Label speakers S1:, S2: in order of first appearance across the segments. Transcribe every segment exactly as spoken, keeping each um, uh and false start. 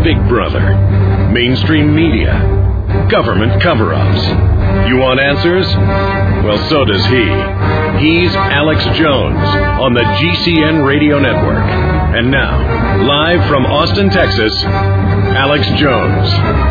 S1: Big Brother, mainstream media, government cover-ups. You want answers? Well, so does he. He's Alex Jones on the G C N Radio Network. And now, live from Austin, Texas, Alex Jones.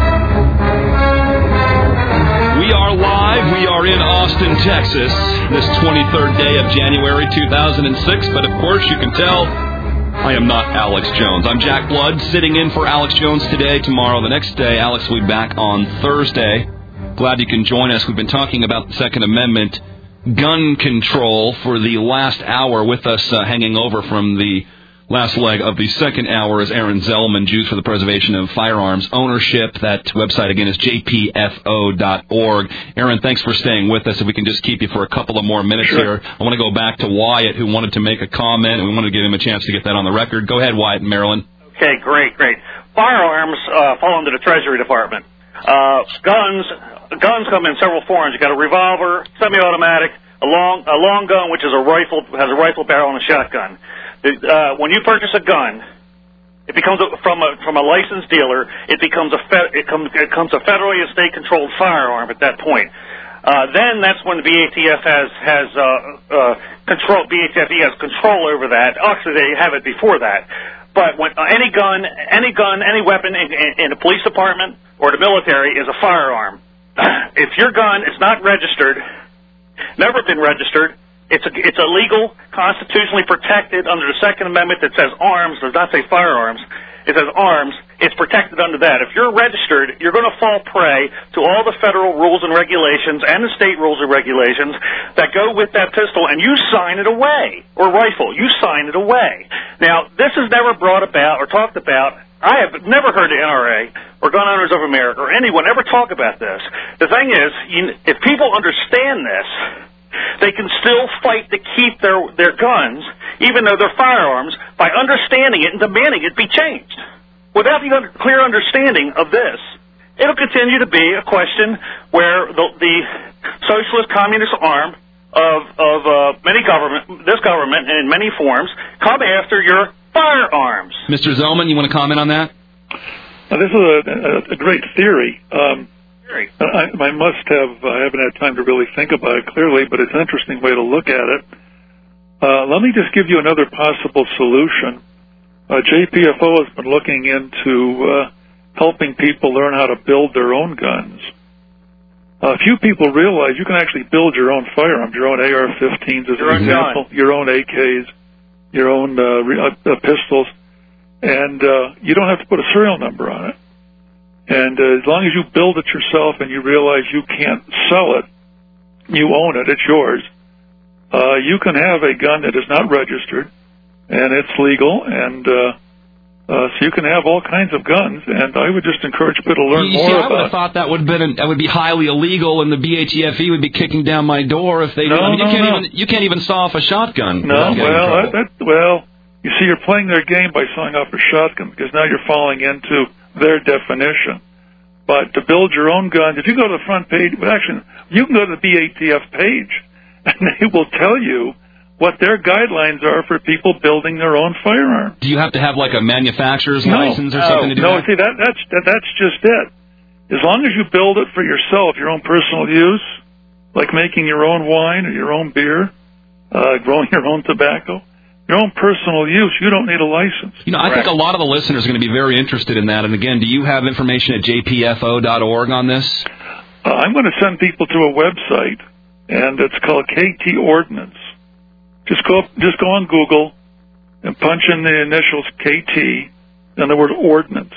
S2: We are live. We are in Austin, Texas, this twenty-third day of January two thousand six. But, of course, you can tell I am not Alex Jones. I'm Jack Blood, sitting in for Alex Jones today, tomorrow, the next day. Alex will be back on Thursday. Glad you can join us. We've been talking about the Second Amendment gun control for the last hour. With us uh, hanging over from the last leg of the second hour is Aaron Zellman, Jews for the Preservation of Firearms Ownership. That website, again, is J P F O dot org. Aaron, thanks for staying with us. If we can just keep you for a couple of more minutes
S3: sure.
S2: here. I want to go back to Wyatt, who wanted to make a comment, and we wanted to give him a chance to get that on the record. Go ahead, Wyatt in Maryland.
S4: Okay, great, great. Firearms uh, fall under the Treasury Department. Uh, guns, guns come in several forms. You got a revolver, semi-automatic, a long, a long gun, which is a rifle, has a rifle barrel and a shotgun. Uh, when you purchase a gun, it becomes a, from a from a licensed dealer. It becomes a fe, it, comes, it becomes a federally and state controlled firearm at that point. Uh, then that's when the B A T F has has uh, uh, control. B A T F has control over that. Actually, they have it before that. But when uh, any gun, any gun, any weapon in, in, in the police department or the military is a firearm. If your gun is not registered, never been registered. It's a, it's illegal, constitutionally protected under the Second Amendment that says arms, does not say firearms. It says arms. It's protected under that. If you're registered, you're going to fall prey to all the federal rules and regulations and the state rules and regulations that go with that pistol, and you sign it away, or rifle. You sign it away. Now, this is never brought about or talked about. I have never heard the N R A or Gun Owners of America or anyone ever talk about this. The thing is, you, if people understand this, they can still fight to keep their their guns, even though they're firearms, by understanding it and demanding it be changed. Without the under, clear understanding of this, it'll continue to be a question where the, the socialist communist arm of of uh, many government, this government in many forms, come after your firearms.
S2: Mister Zellman, you want to comment on that?
S3: Now, this is a, a, a great theory. Um, I, I must have, I haven't had time to really think about it clearly, but it's an interesting way to look at it. Uh, let me just give you another possible solution. Uh, J P F O has been looking into uh, helping people learn how to build their own guns. Uh, few people realize you can actually build your own firearms, your own A R fifteens as an example, gun. your own A Ks, your own uh, uh, pistols, and uh, you don't have to put a serial number on it. And uh, as long as you build it yourself and you realize you can't sell it, you own it, it's yours, uh, you can have a gun that is not registered, and it's legal, and uh, uh, so you can have all kinds of guns, and I would just encourage people to learn
S2: you
S3: more
S2: see,
S3: about it.
S2: I would have thought that would, have been an, that would be highly illegal, and the B A T F E would be kicking down my door if they
S3: no,
S2: did. I mean,
S3: no,
S2: you, can't
S3: no.
S2: even, you can't even saw off a shotgun.
S3: No, well, that, that, well, you see, you're playing their game by sawing off a shotgun, because now you're falling into their definition. But to build your own guns, if you go to the front page, well, actually, you can go to the B A T F page, and they will tell you what their guidelines are for people building their own firearms.
S2: Do you have to have, like, a manufacturer's
S3: no,
S2: license or
S3: no,
S2: something to do
S3: no,
S2: that?
S3: No, see, that, that's, that, that's just it. As long as you build it for yourself, your own personal use, like making your own wine or your own beer, uh, growing your own tobacco, your own personal use, you don't need a license.
S2: You know, I Correct. think a lot of the listeners are going to be very interested in that. And again, do you have information at J P F O dot org on this?
S3: Uh, I'm going to send people to a website, and it's called K T Ordnance. Just go, just go on Google and punch in the initials K T and the word ordnance.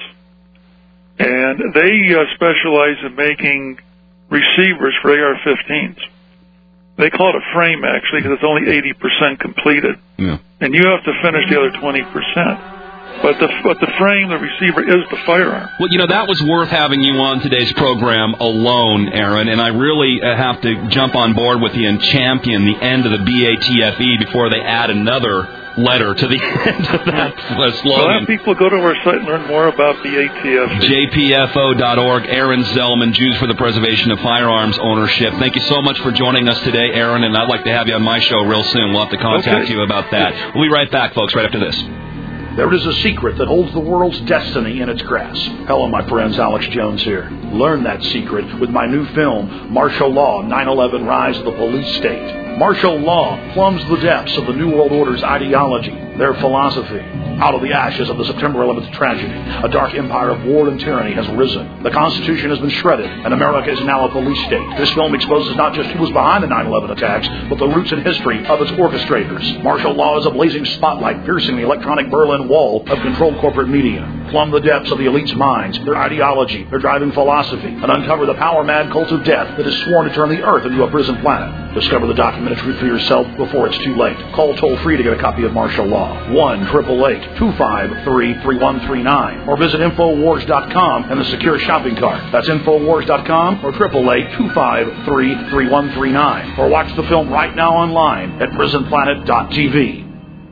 S3: And they uh, specialize in making receivers for A R fifteens. They call it a frame, actually, because it's only eighty percent completed.
S2: Yeah.
S3: And you have to finish the other twenty percent. But the, but the frame, the receiver, is the firearm.
S2: Well, you know, that was worth having you on today's program alone, Aaron, and I really uh, have to jump on board with you and champion the end of the B A T F E before they add another letter to the end of that uh, slogan.
S3: Well, have people go to our site and learn more about the A T F E.
S2: J P F O dot org. Aaron Zellman, Jews for the Preservation of Firearms Ownership. Thank you so much for joining us today, Aaron, and I'd like to have you on my show real soon. We'll have to contact
S3: okay.
S2: you about that. We'll be right back, folks, right after this.
S5: There is a secret that holds the world's destiny in its grasp. Hello, my friends. Alex Jones here. Learn that secret with my new film, Martial Law, nine eleven Rise of the Police State. Martial law plumbs the depths of the New World Order's ideology, their philosophy. Out of the ashes of the September eleventh tragedy, a dark empire of war and tyranny has risen. The Constitution has been shredded, and America is now a police state. This film exposes not just who was behind the nine eleven attacks, but the roots and history of its orchestrators. Martial law is a blazing spotlight piercing the electronic Berlin Wall of controlled corporate media. Plumb the depths of the elite's minds, their ideology, their driving philosophy, and uncover the power-mad cult of death that is sworn to turn the earth into a prison planet. Discover the documentary for yourself before it's too late. Call toll-free to get a copy of Martial Law. one eight eight eight, two five three, three one three nine. Or visit Infowars dot com and the secure shopping cart. That's Infowars dot com or eight eight eight, two five three, three one three nine. Or watch the film right now online at prison planet dot t v.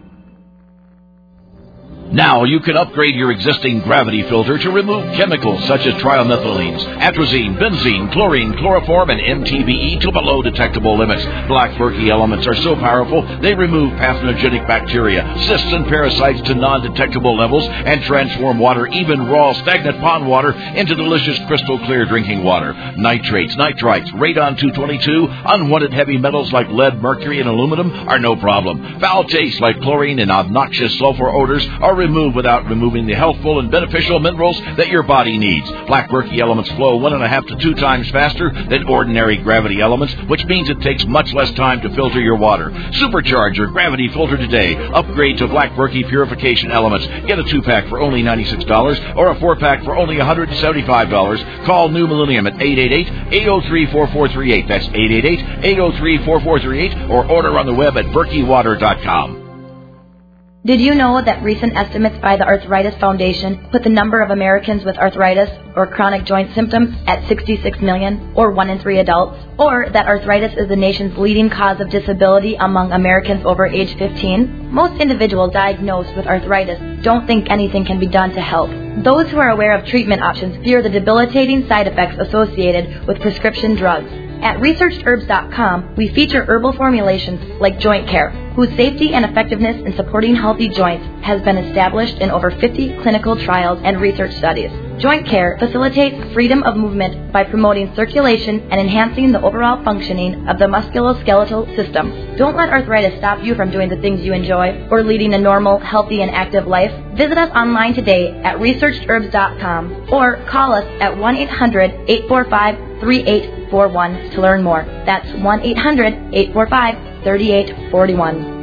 S6: Now you can upgrade your existing gravity filter to remove chemicals such as trimethylenes, atrazine, benzene, chlorine, chloroform, and M T B E to below detectable limits. Black Berkey elements are so powerful they remove pathogenic bacteria, cysts, and parasites to non-detectable levels and transform water, even raw stagnant pond water, into delicious crystal clear drinking water. Nitrates, nitrites, radon two twenty-two, unwanted heavy metals like lead, mercury, and aluminum are no problem. Foul tastes like chlorine and obnoxious sulfur odors are removed without removing the healthful and beneficial minerals that your body needs. Black Berkey elements flow one and a half to two times faster than ordinary gravity elements, which means it takes much less time to filter your water. Supercharge your gravity filter today. Upgrade to Black Berkey purification elements. Get a two-pack for only ninety-six dollars or a four-pack for only one hundred seventy-five dollars. Call New Millennium at eight eight eight, eight zero three, four four three eight. That's eight eight eight, eight zero three, four four three eight or order on the web at berkey water dot com.
S7: Did you know that recent estimates by the Arthritis Foundation put the number of Americans with arthritis or chronic joint symptoms at sixty-six million, or one in three adults? Or that arthritis is the nation's leading cause of disability among Americans over age fifteen? Most individuals diagnosed with arthritis don't think anything can be done to help. Those who are aware of treatment options fear the debilitating side effects associated with prescription drugs. At researched herbs dot com, we feature herbal formulations like Joint Care, whose safety and effectiveness in supporting healthy joints has been established in over fifty clinical trials and research studies. Joint Care facilitates freedom of movement by promoting circulation and enhancing the overall functioning of the musculoskeletal system. Don't let arthritis stop you from doing the things you enjoy or leading a normal, healthy, and active life. Visit us online today at researched herbs dot com or call us at one eight hundred, eight four five, three eight four one to learn more. That's one eight hundred, eight four five, three eight four one.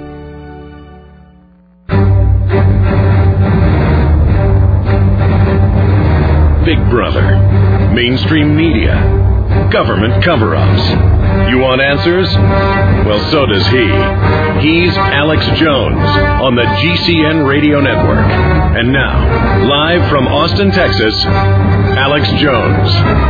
S1: Big Brother, mainstream media, government cover-ups. You want answers? Well, so does he. He's Alex Jones on the G C N Radio Network. And now, live from Austin, Texas, Alex Jones.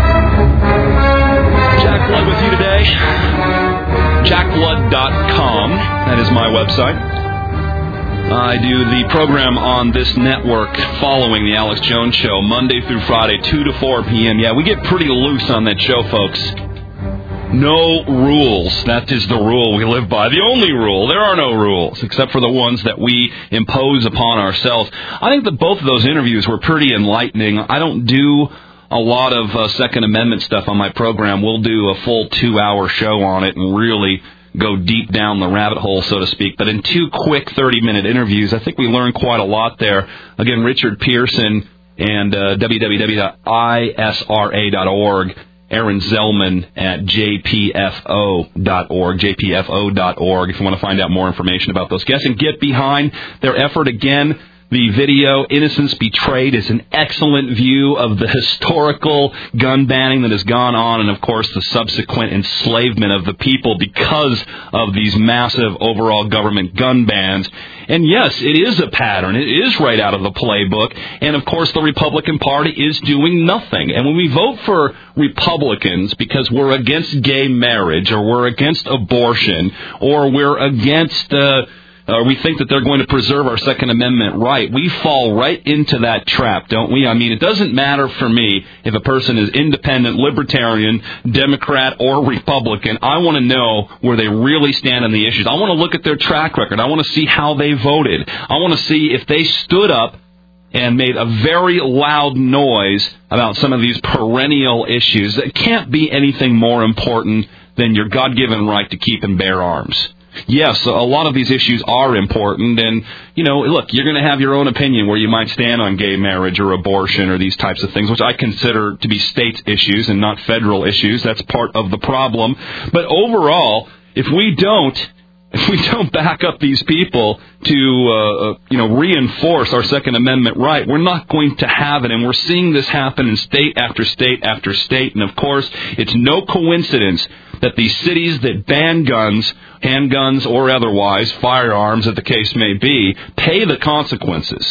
S2: Jack Blood with you today. jack blood dot com. That is my website. I do the program on this network following the Alex Jones Show, Monday through Friday, two to four p.m. Yeah, we get pretty loose on that show, folks. No rules. That is the rule we live by. The only rule. There are no rules, except for the ones that we impose upon ourselves. I think that both of those interviews were pretty enlightening. I don't do a lot of uh, Second Amendment stuff on my program. We'll do a full two-hour show on it and really go deep down the rabbit hole, so to speak. But in two quick thirty-minute interviews, I think we learned quite a lot there. Again, Richard Pearson and uh, w w w dot i s r a dot org. Aaron Zellman at j p f o dot org, j p f o dot org, if you want to find out more information about those guests. And get behind their effort again. The video, Innocence Betrayed, is an excellent view of the historical gun banning that has gone on and, of course, the subsequent enslavement of the people because of these massive overall government gun bans. And, yes, it is a pattern. It is right out of the playbook. And, of course, the Republican Party is doing nothing. And when we vote for Republicans because we're against gay marriage or we're against abortion or we're against uh, or we think that they're going to preserve our Second Amendment right, we fall right into that trap, don't we? I mean, it doesn't matter for me if a person is independent, libertarian, Democrat, or Republican. I want to know where they really stand on the issues. I want to look at their track record. I want to see how they voted. I want to see if they stood up and made a very loud noise about some of these perennial issues. It can't be anything more important than your God-given right to keep and bear arms. Yes, a lot of these issues are important, and, you know, look, you're going to have your own opinion where you might stand on gay marriage or abortion or these types of things, which I consider to be state issues and not federal issues. That's part of the problem. But overall, if we don't If we don't back up these people to, uh, you know, reinforce our Second Amendment right, we're not going to have it. And we're seeing this happen in state after state after state. And, of course, it's no coincidence that these cities that ban guns, handguns or otherwise, firearms, as the case may be, pay the consequences.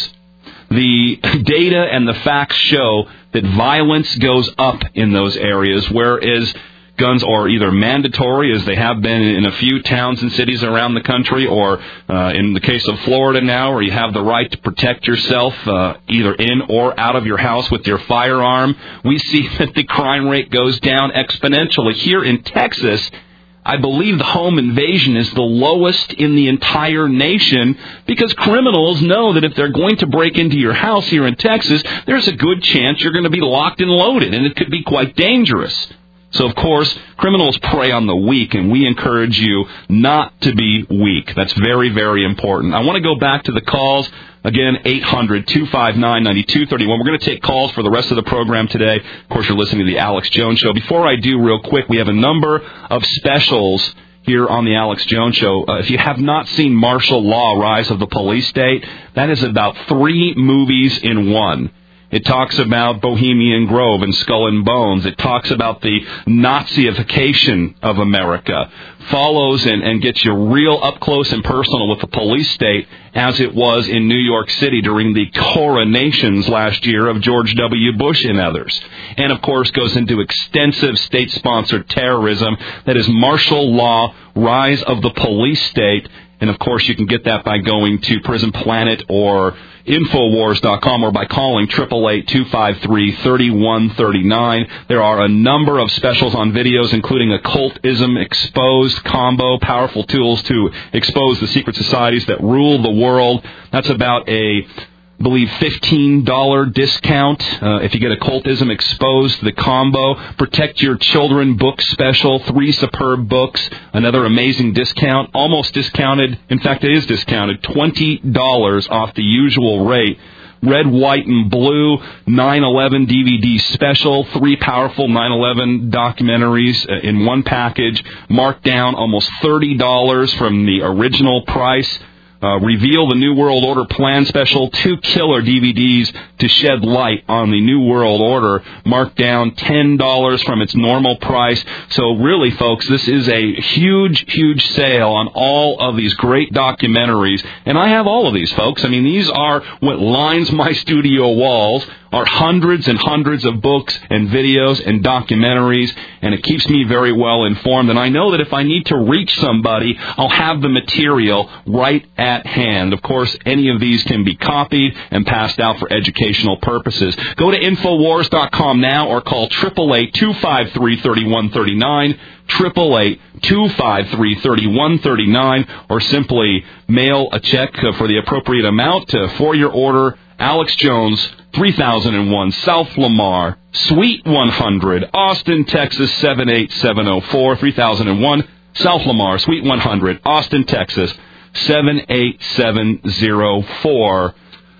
S2: The data and the facts show that violence goes up in those areas, whereas guns are either mandatory, as they have been in a few towns and cities around the country, or uh, in the case of Florida now, where you have the right to protect yourself uh, either in or out of your house with your firearm. We see that the crime rate goes down exponentially. Here in Texas, I believe the home invasion is the lowest in the entire nation because criminals know that if they're going to break into your house here in Texas, there's a good chance you're going to be locked and loaded, and it could be quite dangerous. So, of course, criminals prey on the weak, and we encourage you not to be weak. That's very, very important. I want to go back to the calls. Again, eight hundred, two five nine, nine two three one. We're going to take calls for the rest of the program today. Of course, you're listening to the Alex Jones Show. Before I do, real quick, we have a number of specials here on the Alex Jones Show. Uh, if you have not seen Martial Law, Rise of the Police State, that is about three movies in one. It talks about Bohemian Grove and Skull and Bones. It talks about the Naziification of America. Follows and, and gets you real up close and personal with the police state as it was in New York City during the coronations last year of George W. Bush and others. And, of course, goes into extensive state-sponsored terrorism. That is Martial Law, Rise of the Police State. And, of course, you can get that by going to Prison Planet or Infowars dot com or by calling eight eight eight, two five three, three one three nine. There are a number of specials on videos, including Occultism Exposed Combo, powerful tools to expose the secret societies that rule the world. That's about a... I believe fifteen dollars discount uh, if you get Occultism Exposed, the combo. Protect Your Children book special, three superb books, another amazing discount, almost discounted. In fact, it is discounted, twenty dollars off the usual rate. Red, White, and Blue nine eleven D V D special, three powerful nine eleven documentaries uh, in one package, marked down almost thirty dollars from the original price. Uh, reveal the New World Order Plan Special, two killer D V Ds to shed light on the New World Order, marked down ten dollars from its normal price. So really, folks, this is a huge, huge sale on all of these great documentaries. And I have all of these, folks. I mean, these are what lines my studio walls, are hundreds and hundreds of books and videos and documentaries, and it keeps me very well informed. And I know that if I need to reach somebody, I'll have the material right at hand. Of course, any of these can be copied and passed out for educational purposes. Go to Infowars dot com now or call eight eight eight, two five three, three one three nine, eight eight eight, two five three, three one three nine, or simply mail a check for the appropriate amount for your order. Alex Jones, three thousand one South Lamar, Suite one hundred, Austin, Texas, seven eight seven zero four, three thousand one South Lamar, Suite one hundred, Austin, Texas, seven eight seven zero four.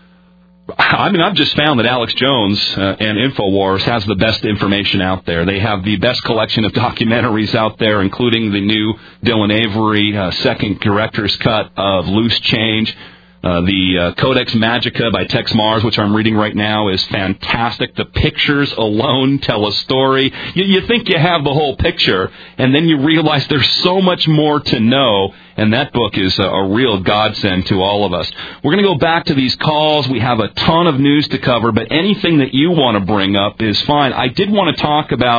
S2: I mean, I've just found that Alex Jones uh, and Infowars has the best information out there. They have the best collection of documentaries out there, including the new Dylan Avery uh, second director's cut of Loose Change. Uh, the uh, Codex Magica by Tex Mars, which I'm reading right now, is fantastic. The pictures alone tell a story. You, you think you have the whole picture, and then you realize there's so much more to know, and that book is a, a real godsend to all of us. We're going to go back to these calls. We have a ton of news to cover, but anything that you want to bring up is fine. I did want to talk about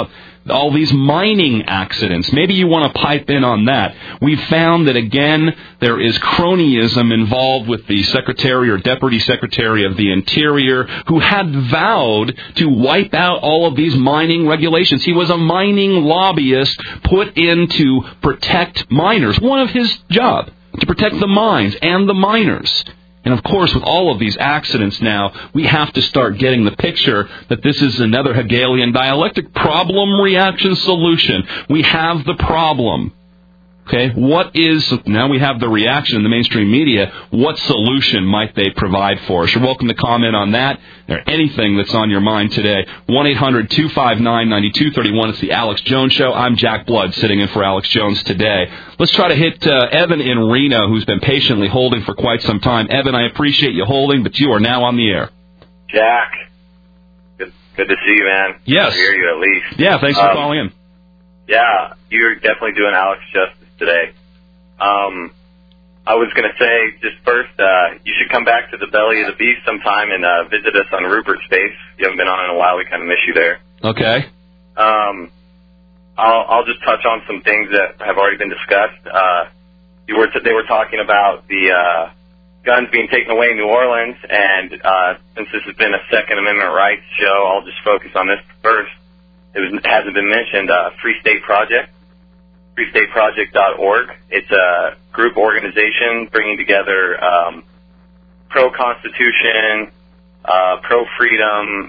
S2: all these mining accidents. Maybe you want to pipe in on that. We've found that, again, there is cronyism involved with the Secretary or Deputy Secretary of the Interior, who had vowed to wipe out all of these mining regulations. He was a mining lobbyist put in to protect miners. One of his job, to protect the mines and the miners. And, of course, with all of these accidents now, we have to start getting the picture that this is another Hegelian dialectic. Problem, reaction, solution. We have the problem. Okay, what is, now we have the reaction in the mainstream media, what solution might they provide for us? You're welcome to comment on that or anything that's on your mind today. one eight hundred two five nine nine two three one. It's the Alex Jones Show. I'm Jack Blood, sitting in for Alex Jones today. Let's try to hit uh, Evan in Reno, who's been patiently holding for quite some time. Evan, I appreciate you holding, but you are now on the air.
S8: Jack, good, good to see you, man.
S2: Yes.
S8: I hear you at least.
S2: Yeah, thanks for
S8: um,
S2: calling in.
S8: Yeah, you're definitely doing Alex justice today. Um, I was going to say, just first, uh, you should come back to the Belly of the Beast sometime and uh, visit us on Rupert's Space. You haven't been on in a while. We kind of miss you there.
S2: Okay.
S8: Um, I'll, I'll just touch on some things that have already been discussed. Uh, you were t- they were talking about the uh, guns being taken away in New Orleans, and uh, since this has been a Second Amendment rights show, I'll just focus on this first. It, was, it hasn't been mentioned. Uh, Free State Project. free state project dot org. It's a group organization bringing together um, pro-Constitution, uh, pro-freedom,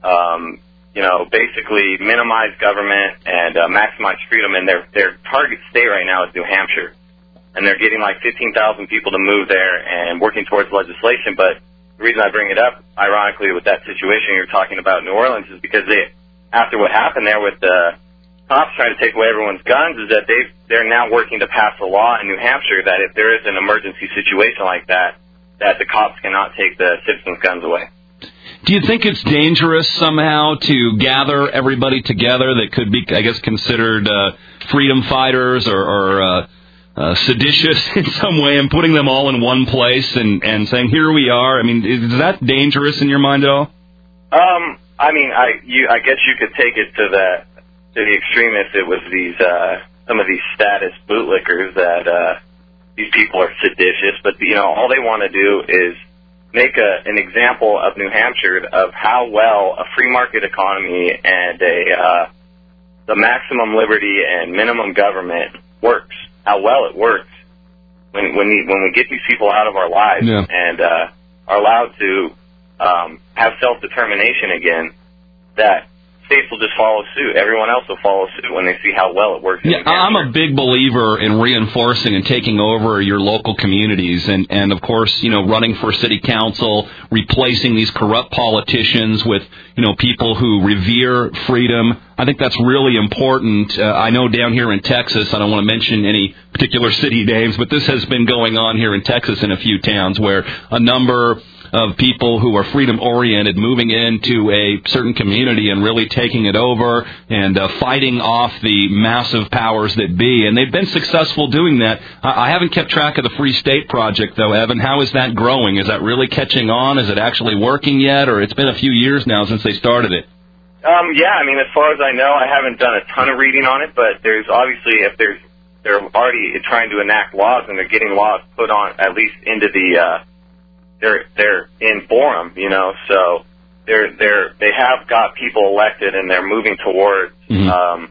S8: um, you know, basically minimize government and uh, maximize freedom. And their their target state right now is New Hampshire. And they're getting like fifteen thousand people to move there and working towards legislation. But the reason I bring it up, ironically, with that situation you're talking about in New Orleans is because they, after what happened there with the cops trying to take away everyone's guns, is that they they're now working to pass a law in New Hampshire that if there is an emergency situation like that, that the cops cannot take the citizens' guns away.
S2: Do you think it's dangerous somehow to gather everybody together that could be, I guess, considered uh, freedom fighters or, or uh, uh, seditious in some way, and putting them all in one place and, and saying, here we are? I mean, is that dangerous in your mind at all?
S8: Um, I mean, I you I guess you could take it to the to the extreme if it was these uh, some of these status bootlickers that uh, these people are seditious, but you know all they want to do is make a, an example of New Hampshire of how well a free market economy and a uh, the maximum liberty and minimum government works. How well it works when when we, when we get these people out of our lives
S2: yeah.
S8: and uh, are allowed to um, have self-determination again. That states will just follow suit. Everyone else will follow suit when they see how well it works.
S2: Yeah, I'm a big believer in reinforcing and taking over your local communities, and, and of course, you know, running for city council, replacing these corrupt politicians with, you know, people who revere freedom. I think that's really important. Uh, I know down here in Texas, I don't want to mention any particular city names, but this has been going on here in Texas in a few towns where a number of people who are freedom-oriented moving into a certain community and really taking it over and uh, fighting off the massive powers that be. And they've been successful doing that. I, I haven't kept track of the Free State Project, though, Evan. How is that growing? Is that really catching on? Is it actually working yet? Or it's been a few years now since they started it?
S8: Um, yeah, I mean, as far as I know, I haven't done a ton of reading on it, but there's obviously, if there's, they're already trying to enact laws and they're getting laws put on at least into the, uh, they're, they're in forum, you know, so they're, they're, they have got people elected and they're moving towards, mm-hmm. um,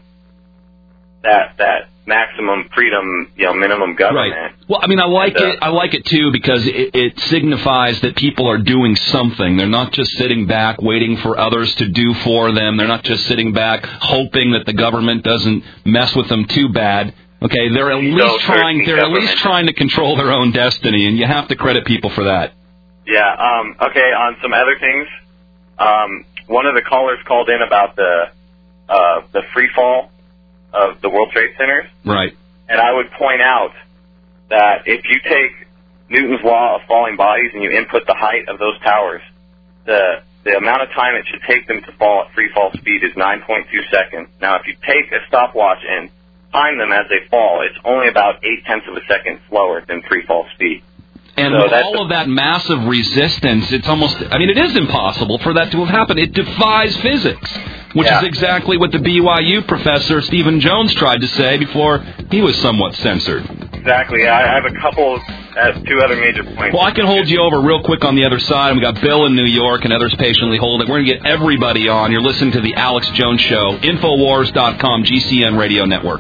S8: that, that maximum freedom, you know, minimum government.
S2: Right. Well, I mean, I like
S8: and, uh,
S2: it. I like it too because it, it signifies that people are doing something. They're not just sitting back waiting for others to do for them. They're not just sitting back hoping that the government doesn't mess with them too bad. Okay, they're at least
S8: no,
S2: trying. They're
S8: government.
S2: at least trying to control their own destiny, and you have to credit people for that.
S8: Yeah. Um, okay. On some other things, um, one of the callers called in about the uh, the free fall of the World Trade Centers.
S2: Right.
S8: And I would point out that if you take Newton's law of falling bodies and you input the height of those towers, the the amount of time it should take them to fall at free fall speed is nine point two seconds. Now, if you take a stopwatch and time them as they fall, it's only about eight tenths of a second slower than free fall speed.
S2: And
S8: so
S2: with all of that massive resistance, it's almost, I mean, it is impossible for that to have happened. It defies physics. which
S8: yeah.
S2: is exactly what the B Y U professor Stephen Jones tried to say before he was somewhat censored.
S8: Exactly. I have a couple, uh, two other major points.
S2: Well, I can hold you over real quick on the other side. We got Bill in New York and others patiently holding. We're going to get everybody on. You're listening to the Alex Jones Show, Infowars dot com, G C N Radio Network.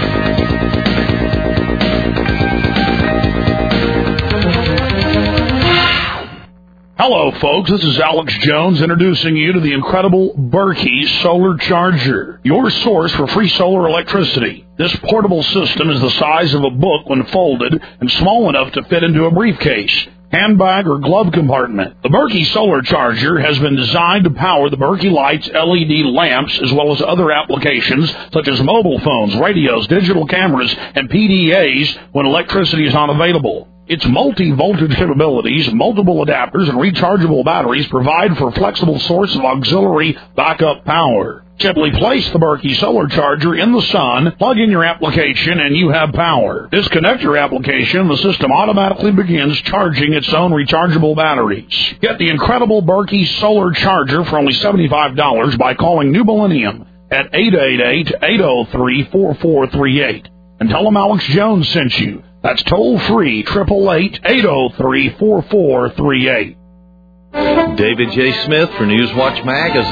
S5: Hello, folks. This is Alex Jones introducing you to the incredible Berkey Solar Charger, your source for free solar electricity. This portable system is the size of a book when folded and small enough to fit into a briefcase, handbag, or glove compartment. The Berkey Solar Charger has been designed to power the Berkey Lights L E D lamps as well as other applications such as mobile phones, radios, digital cameras, and P D As when electricity is not available. Its multi-voltage capabilities, multiple adapters, and rechargeable batteries provide for a flexible source of auxiliary backup power. Simply place the Berkey Solar Charger in the sun, plug in your application, and you have power. Disconnect your application, the system automatically begins charging its own rechargeable batteries. Get the incredible Berkey Solar Charger for only seventy-five dollars by calling New Millennium at eight eight eight, eight zero three, four four three eight. And tell them Alex Jones sent you. That's toll-free, eight eight eight, eight zero three, four four three eight.
S9: David J. Smith for Newswatch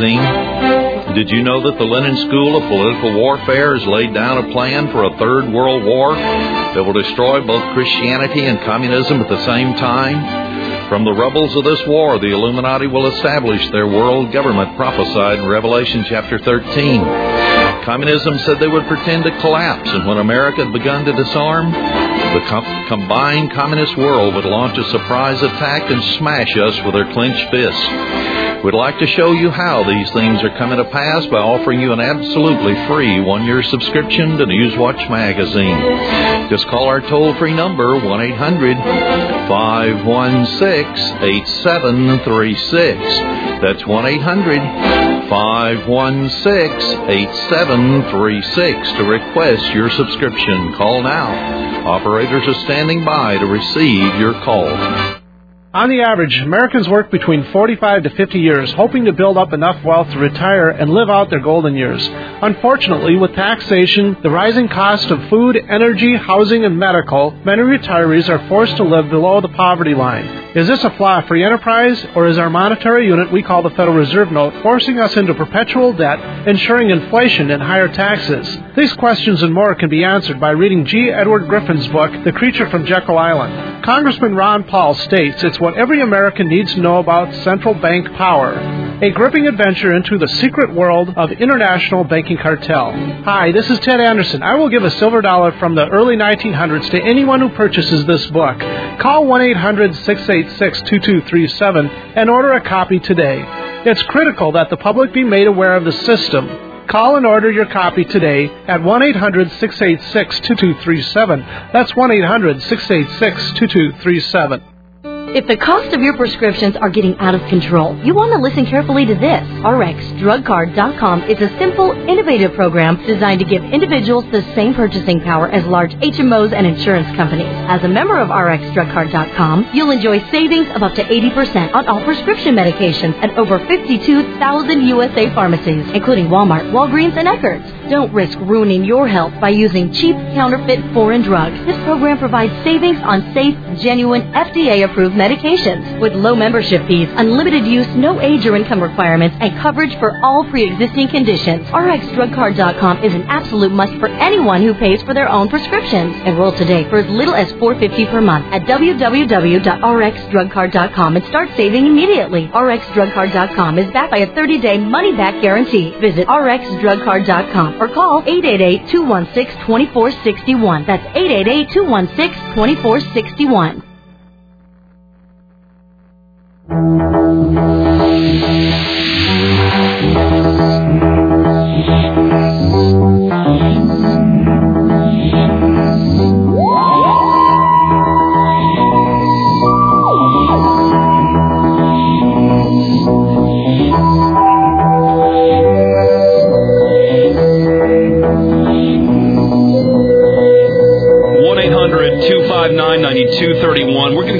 S9: Magazine. Did you know that the Lenin School of Political Warfare has laid down a plan for a third world war that will destroy both Christianity and communism at the same time? From the rubbles of this war, the Illuminati will establish their world government prophesied in Revelation chapter thirteen. Communism said they would pretend to collapse, and when America had begun to disarm, the com- combined communist world would launch a surprise attack and smash us with their clenched fists. We'd like to show you how these things are coming to pass by offering you an absolutely free one-year subscription to Newswatch Magazine. Just call our toll-free number, one eight hundred, five one six, eight seven three six. That's one eight hundred, five one six, eight seven three six to request your subscription. Call now. Operators are standing by to receive your call.
S10: On the average, Americans work between forty-five to fifty years, hoping to build up enough wealth to retire and live out their golden years. Unfortunately, with taxation, the rising cost of food, energy, housing, and medical, many retirees are forced to live below the poverty line. Is this a flaw free enterprise, or is our monetary unit we call the Federal Reserve Note forcing us into perpetual debt, ensuring inflation and higher taxes? These questions and more can be answered by reading G. Edward Griffin's book, The Creature from Jekyll Island. Congressman Ron Paul states it's what every American needs to know about central bank power. A gripping adventure into the secret world of international banking cartel. Hi, this is Ted Anderson. I will give a silver dollar from the early nineteen hundreds to anyone who purchases this book. Call one eight hundred, six eight six, two two three seven and order a copy today. It's critical that the public be made aware of the system. Call and order your copy today at one eight hundred, six eight six, two two three seven. That's one eight hundred, six eight six, two two three seven.
S11: If the cost of your prescriptions are getting out of control, you want to listen carefully to this. R X Drug Card dot com is a simple, innovative program designed to give individuals the same purchasing power as large H M Os and insurance companies. As a member of R X Drug Card dot com, you'll enjoy savings of up to eighty percent on all prescription medications at over fifty-two thousand U S A pharmacies, including Walmart, Walgreens, and Eckerd's. Don't risk ruining your health by using cheap, counterfeit, foreign drugs. This program provides savings on safe, genuine, F D A-approved medications with low membership fees, unlimited use, no age or income requirements, and coverage for all pre-existing conditions. R X Drug Card dot com is an absolute must for anyone who pays for their own prescriptions. Enroll today for as little as four dollars and fifty cents per month at w w w dot r x drug card dot com and start saving immediately. R X Drug Card dot com is backed by a thirty-day money-back guarantee. Visit R X Drug Card dot com or call eight eight eight, two one six, two four six one. That's eight eight eight, two one six, two four six one.
S2: one eight hundred, two five nine, nine two three one. We're going to go ahead and take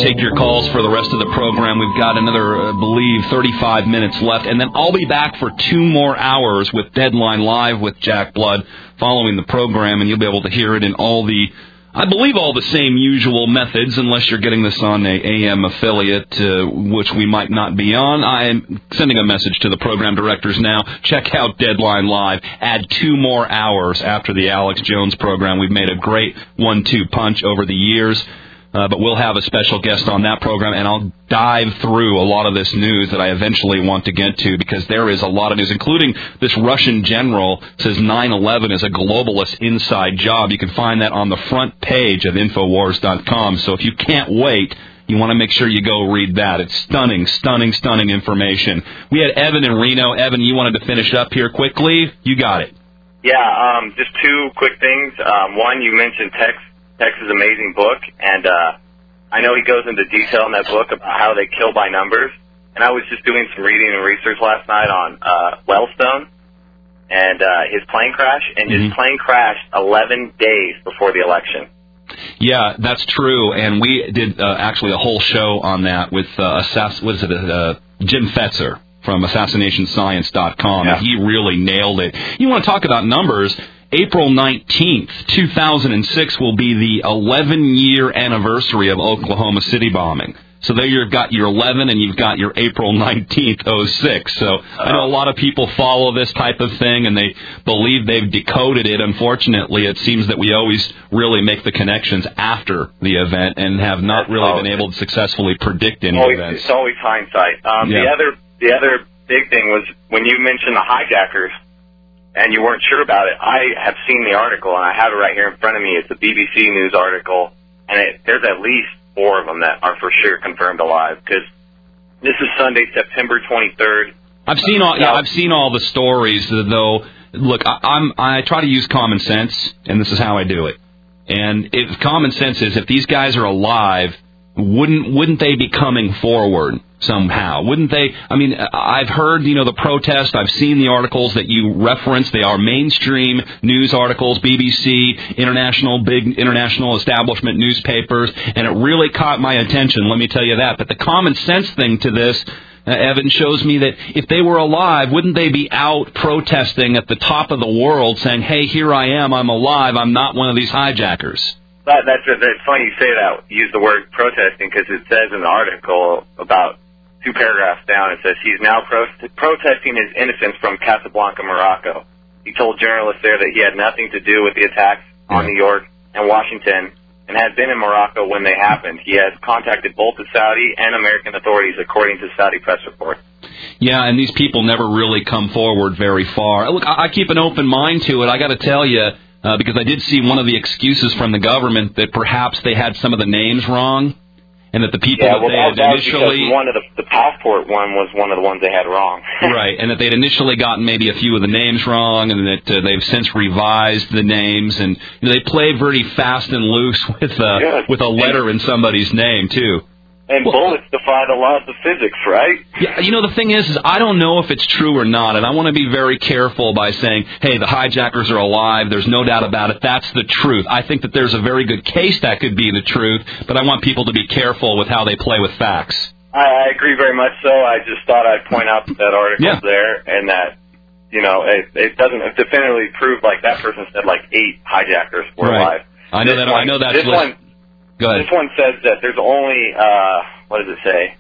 S2: take your calls for the rest of the program. We've got another, I believe, thirty-five minutes left, and then I'll be back for two more hours with Deadline Live with Jack Blood following the program, and you'll be able to hear it in all the, I believe, all the same usual methods, unless you're getting this on a A M affiliate, uh, which we might not be on. I am sending a message to the program directors now. Check out Deadline Live. Add two more hours after the Alex Jones program. We've made a great one two punch over the years. Uh, but we'll have a special guest on that program, and I'll dive through a lot of this news that I eventually want to get to, because there is a lot of news, including this Russian general says nine eleven is a globalist inside job. You can find that on the front page of Infowars dot com. So if you can't wait, you want to make sure you go read that. It's stunning, stunning, stunning information. We had Evan in Reno. Evan, you wanted to finish up here quickly? You got it.
S8: Yeah, um, just two quick things. Um, one, you mentioned Tex. Tex's amazing book, and uh, I know he goes into detail in that book about how they kill by numbers. And I was just doing some reading and research last night on uh, Wellstone and uh, his plane crash, and mm-hmm. his plane crashed eleven days before the election.
S2: Yeah, that's true, and we did uh, actually a whole show on that with uh, assass- what is it, uh, Jim Fetzer from assassination science dot com.
S8: Yeah.
S2: He really nailed it. You want to talk about numbers? April nineteenth, two thousand six will be the eleven-year anniversary of Oklahoma City bombing. So there you've got your eleven and you've got your April nineteenth, oh six. So I know a lot of people follow this type of thing and they believe they've decoded it. Unfortunately, it seems that we always really make the connections after the event and have not
S8: That's
S2: really
S8: always,
S2: been able to successfully predict any
S8: always,
S2: events.
S8: It's always hindsight. Um,
S2: yeah.
S8: The other the other big thing was when you mentioned the hijackers, and you weren't sure about it. I have seen the article, and I have it right here in front of me. It's a B B C News article, and it, there's at least four of them that are for sure confirmed alive, because this is Sunday, September twenty-third.
S2: I've seen all. Yeah, I've seen all the stories. Though, look, I, I'm I try to use common sense, and this is how I do it. And if common sense is, if these guys are alive, wouldn't wouldn't they be coming forward somehow? Wouldn't they? I mean, I've heard, you know, the protest. I've seen the articles that you referenced. They are mainstream news articles, B B C, international, big international establishment newspapers, and it really caught my attention, let me tell you that. But the common sense thing to this, uh, Evan, shows me that if they were alive, wouldn't they be out protesting at the top of the world saying, hey, here I am, I'm alive, I'm not one of these hijackers?
S8: That, that's, that's funny you say that, use the word protesting, because it says in the article about two paragraphs down, it says he's now pro- protesting his innocence from Casablanca, Morocco. He told journalists there that he had nothing to do with the attacks on New York and Washington and had been in Morocco when they happened. He has contacted both the Saudi and American authorities, according to Saudi press reports.
S2: Yeah, and these people never really come forward very far. Look, I keep an open mind to it. I got to tell you, uh, because I did see one of the excuses from the government that perhaps they had some of the names wrong. And that the people
S8: yeah,
S2: that
S8: well,
S2: they
S8: that,
S2: had
S8: that
S2: initially...
S8: was one of the, the passport one was one of the ones they had wrong.
S2: Right, and that they'd initially gotten maybe a few of the names wrong, and that uh, they've since revised the names, and you know, they play very fast and loose with, uh,
S8: yeah.
S2: with a letter in somebody's name, too.
S8: And well, bullets defy the laws of physics, right?
S2: Yeah, you know, the thing is, is I don't know if it's true or not, and I want to be very careful by saying, hey, the hijackers are alive, there's no doubt about it, that's the truth. I think that there's a very good case that could be the truth, but I want people to be careful with how they play with facts.
S8: I, I agree very much so. I just thought I'd point out that that article's
S2: yeah.
S8: there, and that, you know, it, it doesn't definitively prove, like that person said, like eight hijackers were
S2: right.
S8: alive.
S2: I know
S8: this
S2: that.
S8: one,
S2: I know that.
S8: This one,
S2: Go ahead.
S8: This one says that there's only, uh, what does it say?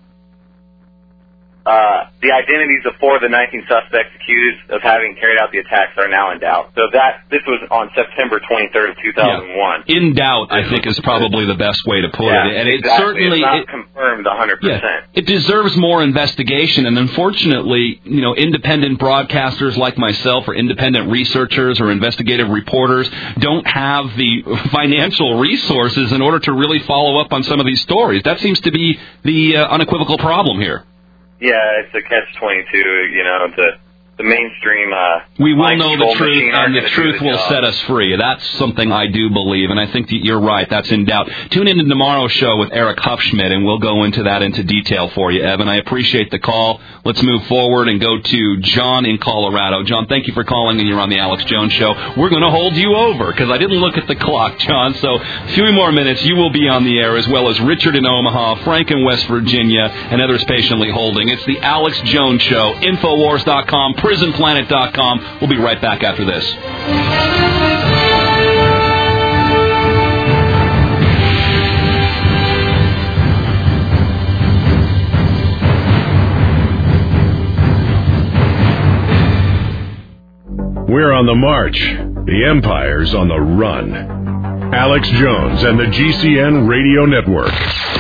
S8: Uh, the identities of four of the nineteen suspects accused of having carried out the attacks are now in doubt. So that, this was on September twenty-third of two thousand one.
S2: Yeah. In doubt, I think, is probably the best way to put
S8: yeah,
S2: it. And
S8: exactly.
S2: it certainly...
S8: It's not
S2: it,
S8: confirmed one hundred percent.
S2: Yeah, it deserves more investigation, and unfortunately, you know, independent broadcasters like myself or independent researchers or investigative reporters don't have the financial resources in order to really follow up on some of these stories. That seems to be the uh, unequivocal problem here.
S8: Yeah, it's a catch twenty-two, you know, to the mainstream. Uh,
S2: we will
S8: mind
S2: know
S8: control
S2: the truth,
S8: machine aren't
S2: and the
S8: gonna do
S2: truth
S8: the
S2: will
S8: job.
S2: set us free. That's something I do believe, and I think that you're right. That's in doubt. Tune in to tomorrow's show with Eric Hufschmidt, and we'll go into that into detail for you, Evan. I appreciate the call. Let's move forward and go to John in Colorado. John, thank you for calling, and you're on the Alex Jones Show. We're going to hold you over because I didn't look at the clock, John. So a few more minutes, you will be on the air, as well as Richard in Omaha, Frank in West Virginia, and others patiently holding. It's the Alex Jones Show. Infowars dot com, prison planet dot com. We'll be right back after this.
S1: We're on the march. The Empire's on the run. Alex Jones and the G C N Radio Network.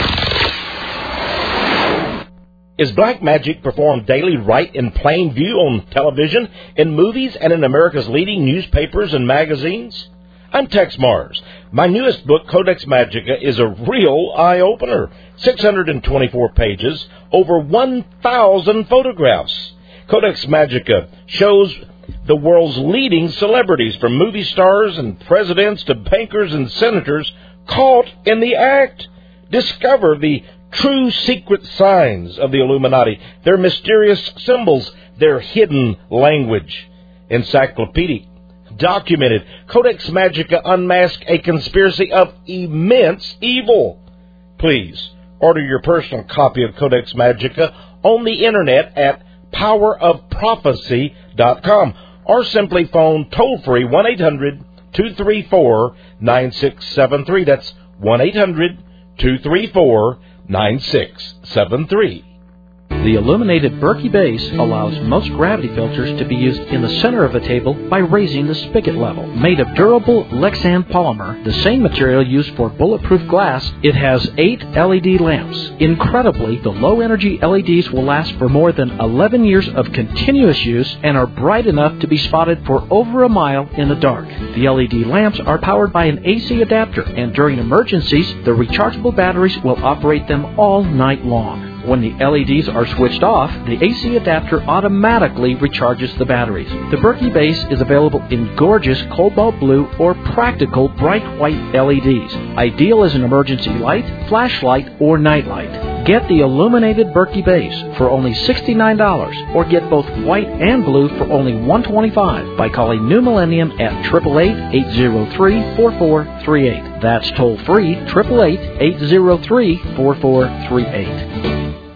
S12: Is black magic performed daily right in plain view on television, in movies, and in America's leading newspapers and magazines? I'm Tex Mars. My newest book, Codex Magica, is a real eye-opener. six hundred twenty-four pages, over one thousand photographs. Codex Magica shows the world's leading celebrities, from movie stars and presidents to bankers and senators, caught in the act. Discover the true secret signs of the Illuminati, their mysterious symbols, their hidden language. Encyclopedic, documented, Codex Magica unmasks a conspiracy of immense evil. Please order your personal copy of Codex Magica on the internet at power of prophecy dot com, or simply phone toll-free one eight hundred two three four nine six seven three. That's one eight hundred two three four nine six seven three.
S13: The illuminated Berkey base allows most gravity filters to be used in the center of a table by raising the spigot level. Made of durable Lexan polymer, the same material used for bulletproof glass, it has eight L E D lamps. Incredibly, the low-energy L E Ds will last for more than eleven years of continuous use and are bright enough to be spotted for over a mile in the dark. The L E D lamps are powered by an A C adapter, and during emergencies, the rechargeable batteries will operate them all night long. When the L E Ds are switched off, the A C adapter automatically recharges the batteries. The Berkey base is available in gorgeous cobalt blue or practical bright white L E Ds, ideal as an emergency light, flashlight, or nightlight. Get the illuminated Berkey base for only sixty-nine dollars, or get both white and blue for only one hundred twenty-five dollars by calling New Millennium at eight eight eight, eight zero three, four four three eight. That's toll free, eight eight eight, eight zero three, four four three eight.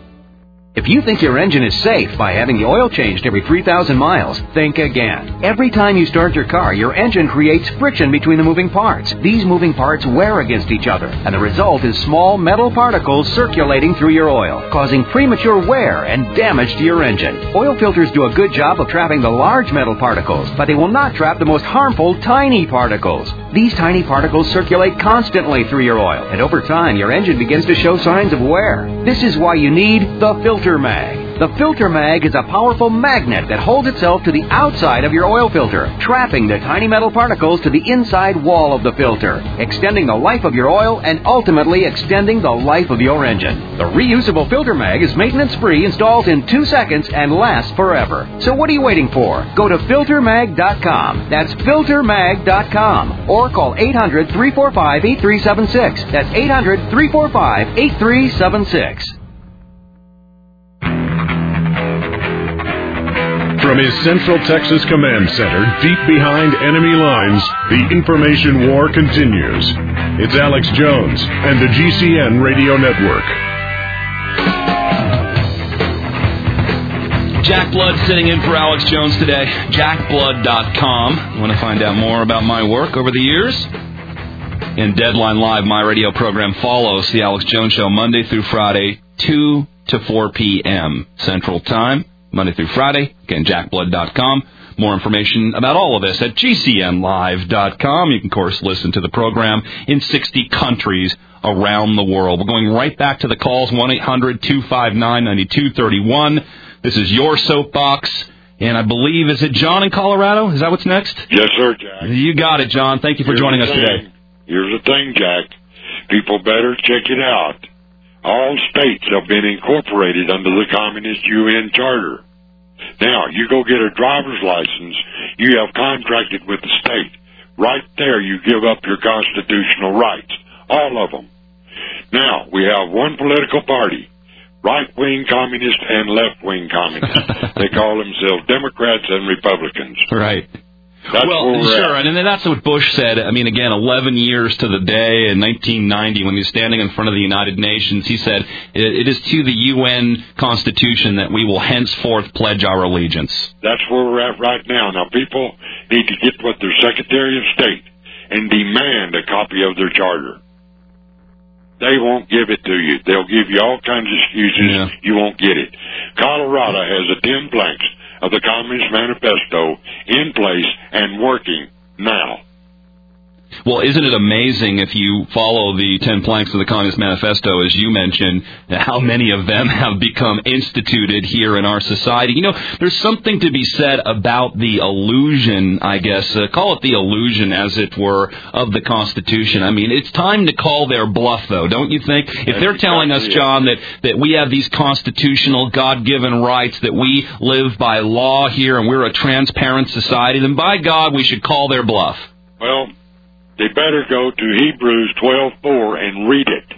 S14: If you think your engine is safe by having the oil changed every three thousand miles, think again. Every time you start your car, your engine creates friction between the moving parts. These moving parts wear against each other, and the result is small metal particles circulating through your oil, causing premature wear and damage to your engine. Oil filters do a good job of trapping the large metal particles, but they will not trap the most harmful tiny particles. These tiny particles circulate constantly through your oil, and over time, your engine begins to show signs of wear. This is why you need the Filter Mag. The Filter Mag is a powerful magnet that holds itself to the outside of your oil filter, trapping the tiny metal particles to the inside wall of the filter, extending the life of your oil and ultimately extending the life of your engine. The reusable Filter Mag is maintenance-free, installs in two seconds, and lasts forever. So what are you waiting for? Go to filter mag dot com. That's filter mag dot com. Or call eight hundred, three four five, eight three seven six. That's eight hundred, three four five, eight three seven six.
S1: From his Central Texas Command Center, deep behind enemy lines, the information war continues. It's Alex Jones and the G C N Radio Network.
S2: Jack Blood sitting in for Alex Jones today. jack blood dot com. You want to find out more about my work over the years? In Deadline Live, my radio program follows the Alex Jones Show Monday through Friday, two to four p.m. Central Time. Monday through Friday. Again, jack blood dot com. More information about all of this at g c n live dot com. You can, of course, listen to the program in sixty countries around the world. We're going right back to the calls, one eight hundred two five nine nine two three one. This is your soapbox. And I believe, is it John in Colorado? Is that what's next?
S15: Yes, sir, Jack.
S2: You got it, John. Thank you for
S15: Here's
S2: joining us
S15: thing.
S2: today.
S15: Here's the thing, Jack. People better check it out. All states have been incorporated under the Communist U N Charter. Now, you go get a driver's license, you have contracted with the state. Right there, you give up your constitutional rights, all of them. Now, we have one political party, right-wing communist and left-wing communist. They call themselves Democrats and Republicans.
S2: Right.
S15: That's
S2: well,
S15: where we're
S2: sure,
S15: at.
S2: and that's what Bush said. I mean, again, eleven years to the day in nineteen ninety when he was standing in front of the United Nations, he said, it is to the U N Constitution that we will henceforth pledge our allegiance.
S15: That's where we're at right now. Now, people need to get with their Secretary of State and demand a copy of their charter. They won't give it to you. They'll give you all kinds of excuses.
S2: Yeah.
S15: You won't get it. Colorado has a ten planks of the Communist Manifesto in place and working now.
S2: Well, isn't it amazing if you follow the ten planks of the Communist Manifesto, as you mentioned, how many of them have become instituted here in our society? You know, there's something to be said about the illusion, I guess, uh, call it the illusion, as it were, of the Constitution. I mean, it's time to call their bluff, though, don't you think? If they're telling us, John, that, that we have these constitutional, God-given rights, that we live by law here and we're a transparent society, then by God, we should call their bluff.
S15: Well, they better go to Hebrews twelve four and read it.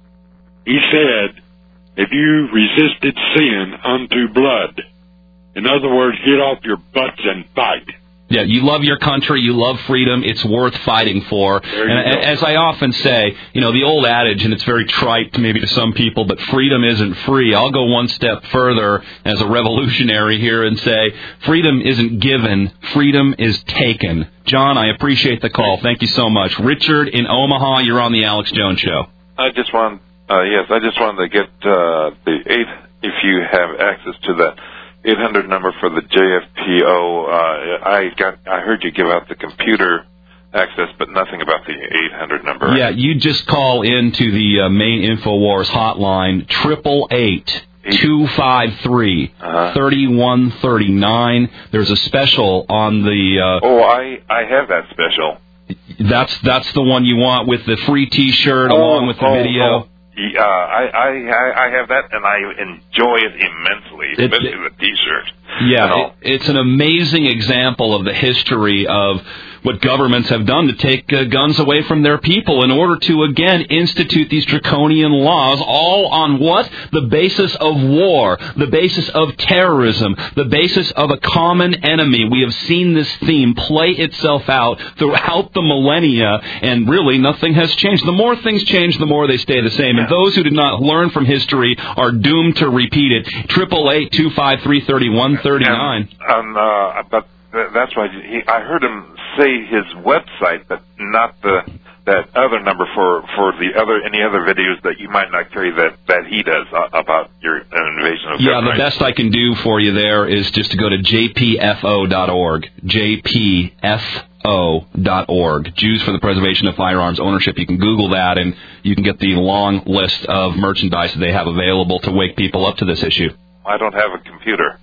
S15: He said, if you resisted sin unto blood, in other words, get off your butts and fight.
S2: Yeah, you love your country, you love freedom, it's worth fighting for. And
S15: go.
S2: as I often say, you know, the old adage, and it's very trite maybe to some people, but freedom isn't free. I'll go one step further as a revolutionary here and say, freedom isn't given, freedom is taken. John, I appreciate the call. Thank you so much. Richard in Omaha, you're on the Alex Jones Show.
S16: I just want, uh, yes, I just wanted to get uh, the eight, if you have access to that eight hundred number for the J F P O. Uh, I got, I heard you give out the computer access, but nothing about the eight hundred number.
S2: Yeah, you just call into the uh, main InfoWars hotline, triple eight two five three thirty one thirty nine. There's a special on the. Uh,
S16: oh, I I have that special.
S2: That's that's the one you want with the free T-shirt
S16: oh,
S2: along with the
S16: oh,
S2: video.
S16: Oh. Yeah, I, I I have that, and I enjoy it immensely, especially it, it, the T-shirt.
S2: Yeah, it, it's an amazing example of the history of what governments have done to take uh, guns away from their people in order to, again, institute these draconian laws, all on what? The basis of war, the basis of terrorism, the basis of a common enemy. We have seen this theme play itself out throughout the millennia, and really nothing has changed. The more things change, the more they stay the same. And those who did not learn from history are doomed to repeat it. Triple eight two five three thirty one thirty nine.
S16: And uh, but that's why he, I heard him say his website, but not the that other number for for the other any other videos that you might not carry that that he does uh, about your invasion of
S2: yeah,
S16: government.
S2: The best I can do for you there is just to go to j p f o dot org. j p f o dot org. Jews for the Preservation of Firearms Ownership. You can Google that, and you can get the long list of merchandise that they have available to wake people up to this issue.
S16: I don't have a computer.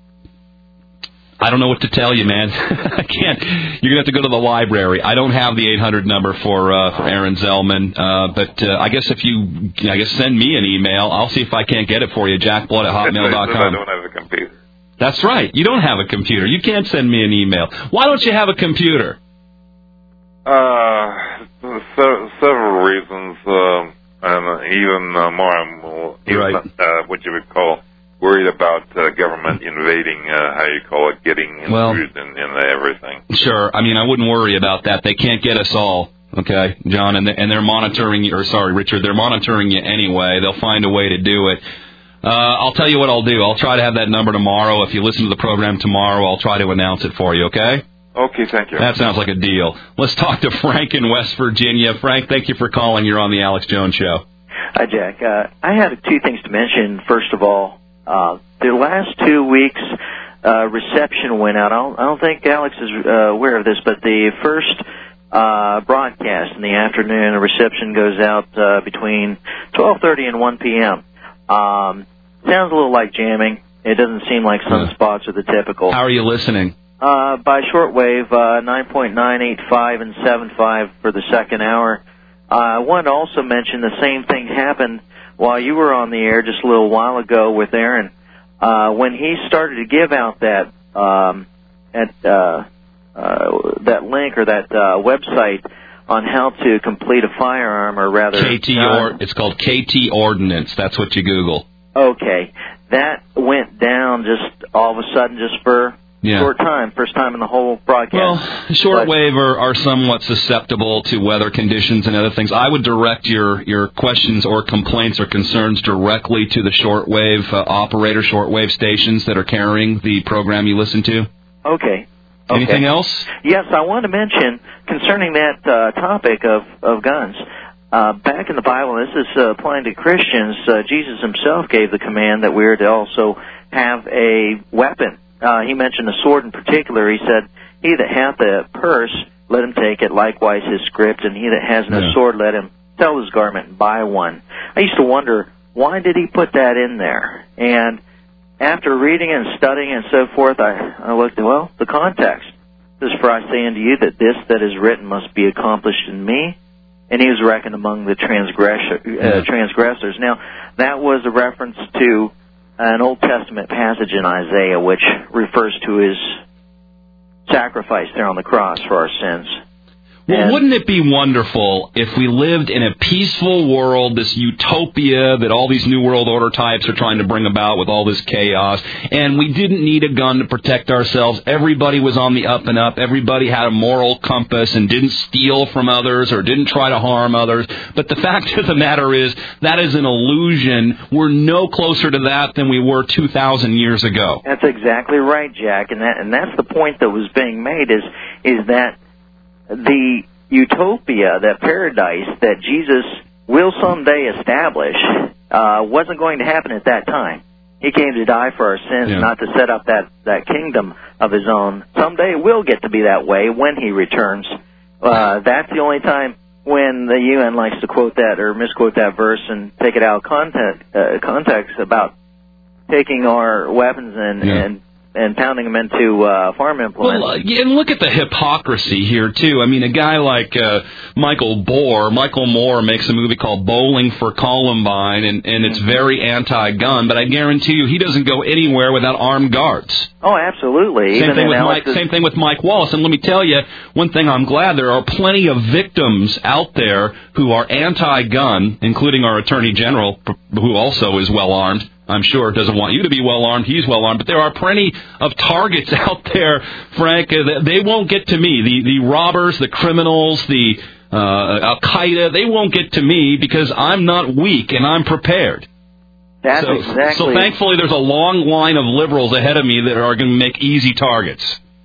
S2: I don't know what to tell you, man. I can't. You're going to have to go to the library. I don't have the eight hundred number for uh, for Aaron Zellman, uh, but uh, I guess if you, I guess send me an email. I'll see if I can't get it for you, jack blood at hotmail dot com.
S16: I don't have a computer.
S2: That's right. You don't have a computer. You can't send me an email. Why don't you have a computer?
S16: Uh, so, several reasons, um, and even uh, more, I'm even,
S2: right.
S16: uh, what you would call worried about uh, government invading, uh, how you call it, getting
S2: well,
S16: intrude in, in everything.
S2: Sure. I mean, I wouldn't worry about that. They can't get us all, okay, John, and, and they're monitoring you, or sorry, Richard, they're monitoring you anyway. They'll find a way to do it. Uh, I'll tell you what I'll do. I'll try to have that number tomorrow. If you listen to the program tomorrow, I'll try to announce it for you, okay?
S16: Okay, thank you.
S2: That sounds like a deal. Let's talk to Frank in West Virginia. Frank, thank you for calling. You're on the Alex Jones Show.
S17: Hi, Jack. Uh, I had two things to mention. First of all, uh, the last two weeks, uh, reception went out. I don't, I don't think Alex is uh, aware of this, but the first uh, broadcast in the afternoon, the reception goes out uh, between twelve thirty and one p.m. Um, sounds a little like jamming. It doesn't seem like some
S2: yeah.
S17: spots are the typical.
S2: How are you listening?
S17: Uh, by shortwave, uh, nine point nine eight five and seven five for the second hour. Uh, I wanted to also mention the same thing happened while you were on the air just a little while ago with Aaron. uh, when he started to give out that um, at uh, uh, that link or that uh, website on how to complete a firearm, or rather,
S2: K T or it's called K T Ordnance. That's what you Google.
S17: Okay, that went down just all of a sudden, just for
S2: Yeah.
S17: short time, first time in the whole broadcast.
S2: Well, shortwave are, are somewhat susceptible to weather conditions and other things. I would direct your, your questions or complaints or concerns directly to the shortwave uh, operator, shortwave stations that are carrying the program you listen to.
S17: Okay.
S2: Anything
S17: okay.
S2: else?
S17: Yes, I want to mention concerning that uh, topic of, of guns. Uh, back in the Bible, this is uh, applying to Christians, uh, Jesus himself gave the command that we are to also have a weapon. Uh, he mentioned the sword in particular. He said, he that hath a purse, let him take it, likewise his script, and he that has no
S2: yeah.
S17: sword, let him sell his garment and buy one. I used to wonder, why did he put that in there? And after reading and studying and so forth, I, I looked at, well, the context. This is for I say unto you that this that is written must be accomplished in me. And he was reckoned among the transgressor, uh, transgressors. Now, that was a reference to an Old Testament passage in Isaiah, which refers to his sacrifice there on the cross for our sins.
S2: Well,
S17: And
S2: wouldn't it be wonderful if we lived in a peaceful world, this utopia that all these New World Order types are trying to bring about with all this chaos, and we didn't need a gun to protect ourselves. Everybody was on the up and up. Everybody had a moral compass and didn't steal from others or didn't try to harm others. But the fact of the matter is, that is an illusion. We're no closer to that than we were two thousand years ago.
S17: That's exactly right, Jack. And that and that's the point that was being made is is that the utopia, that paradise that Jesus will someday establish, uh, wasn't going to happen at that time. He came to die for our sins,
S2: yeah.
S17: not to set up that, that kingdom of his own. Someday it will get to be that way when he returns. Uh, that's the only time when the U N likes to quote that or misquote that verse and take it out of context, uh, context about taking our weapons and,
S2: yeah.
S17: and and pounding them into uh, farm implements.
S2: Well, uh, yeah, and look at the hypocrisy here, too. I mean, a guy like uh, Michael Moore, Michael Moore makes a movie called Bowling for Columbine, and, and it's very anti-gun, but I guarantee you he doesn't go anywhere without armed guards.
S17: Oh, absolutely.
S2: Same
S17: Even
S2: thing, with
S17: Alex's...
S2: Mike, same thing with Mike Wallace. And let me tell you, one thing I'm glad, there are plenty of victims out there who are anti-gun, including our Attorney General, who also is well-armed. I'm sure doesn't want you to be well-armed. He's well-armed. But there are plenty of targets out there, Frank. Uh, they won't get to me. The the robbers, the criminals, the uh, Al-Qaeda, they won't get to me because I'm not weak and I'm prepared.
S17: That's
S2: so,
S17: exactly.
S2: So thankfully there's a long line of liberals ahead of me that are going to make easy targets.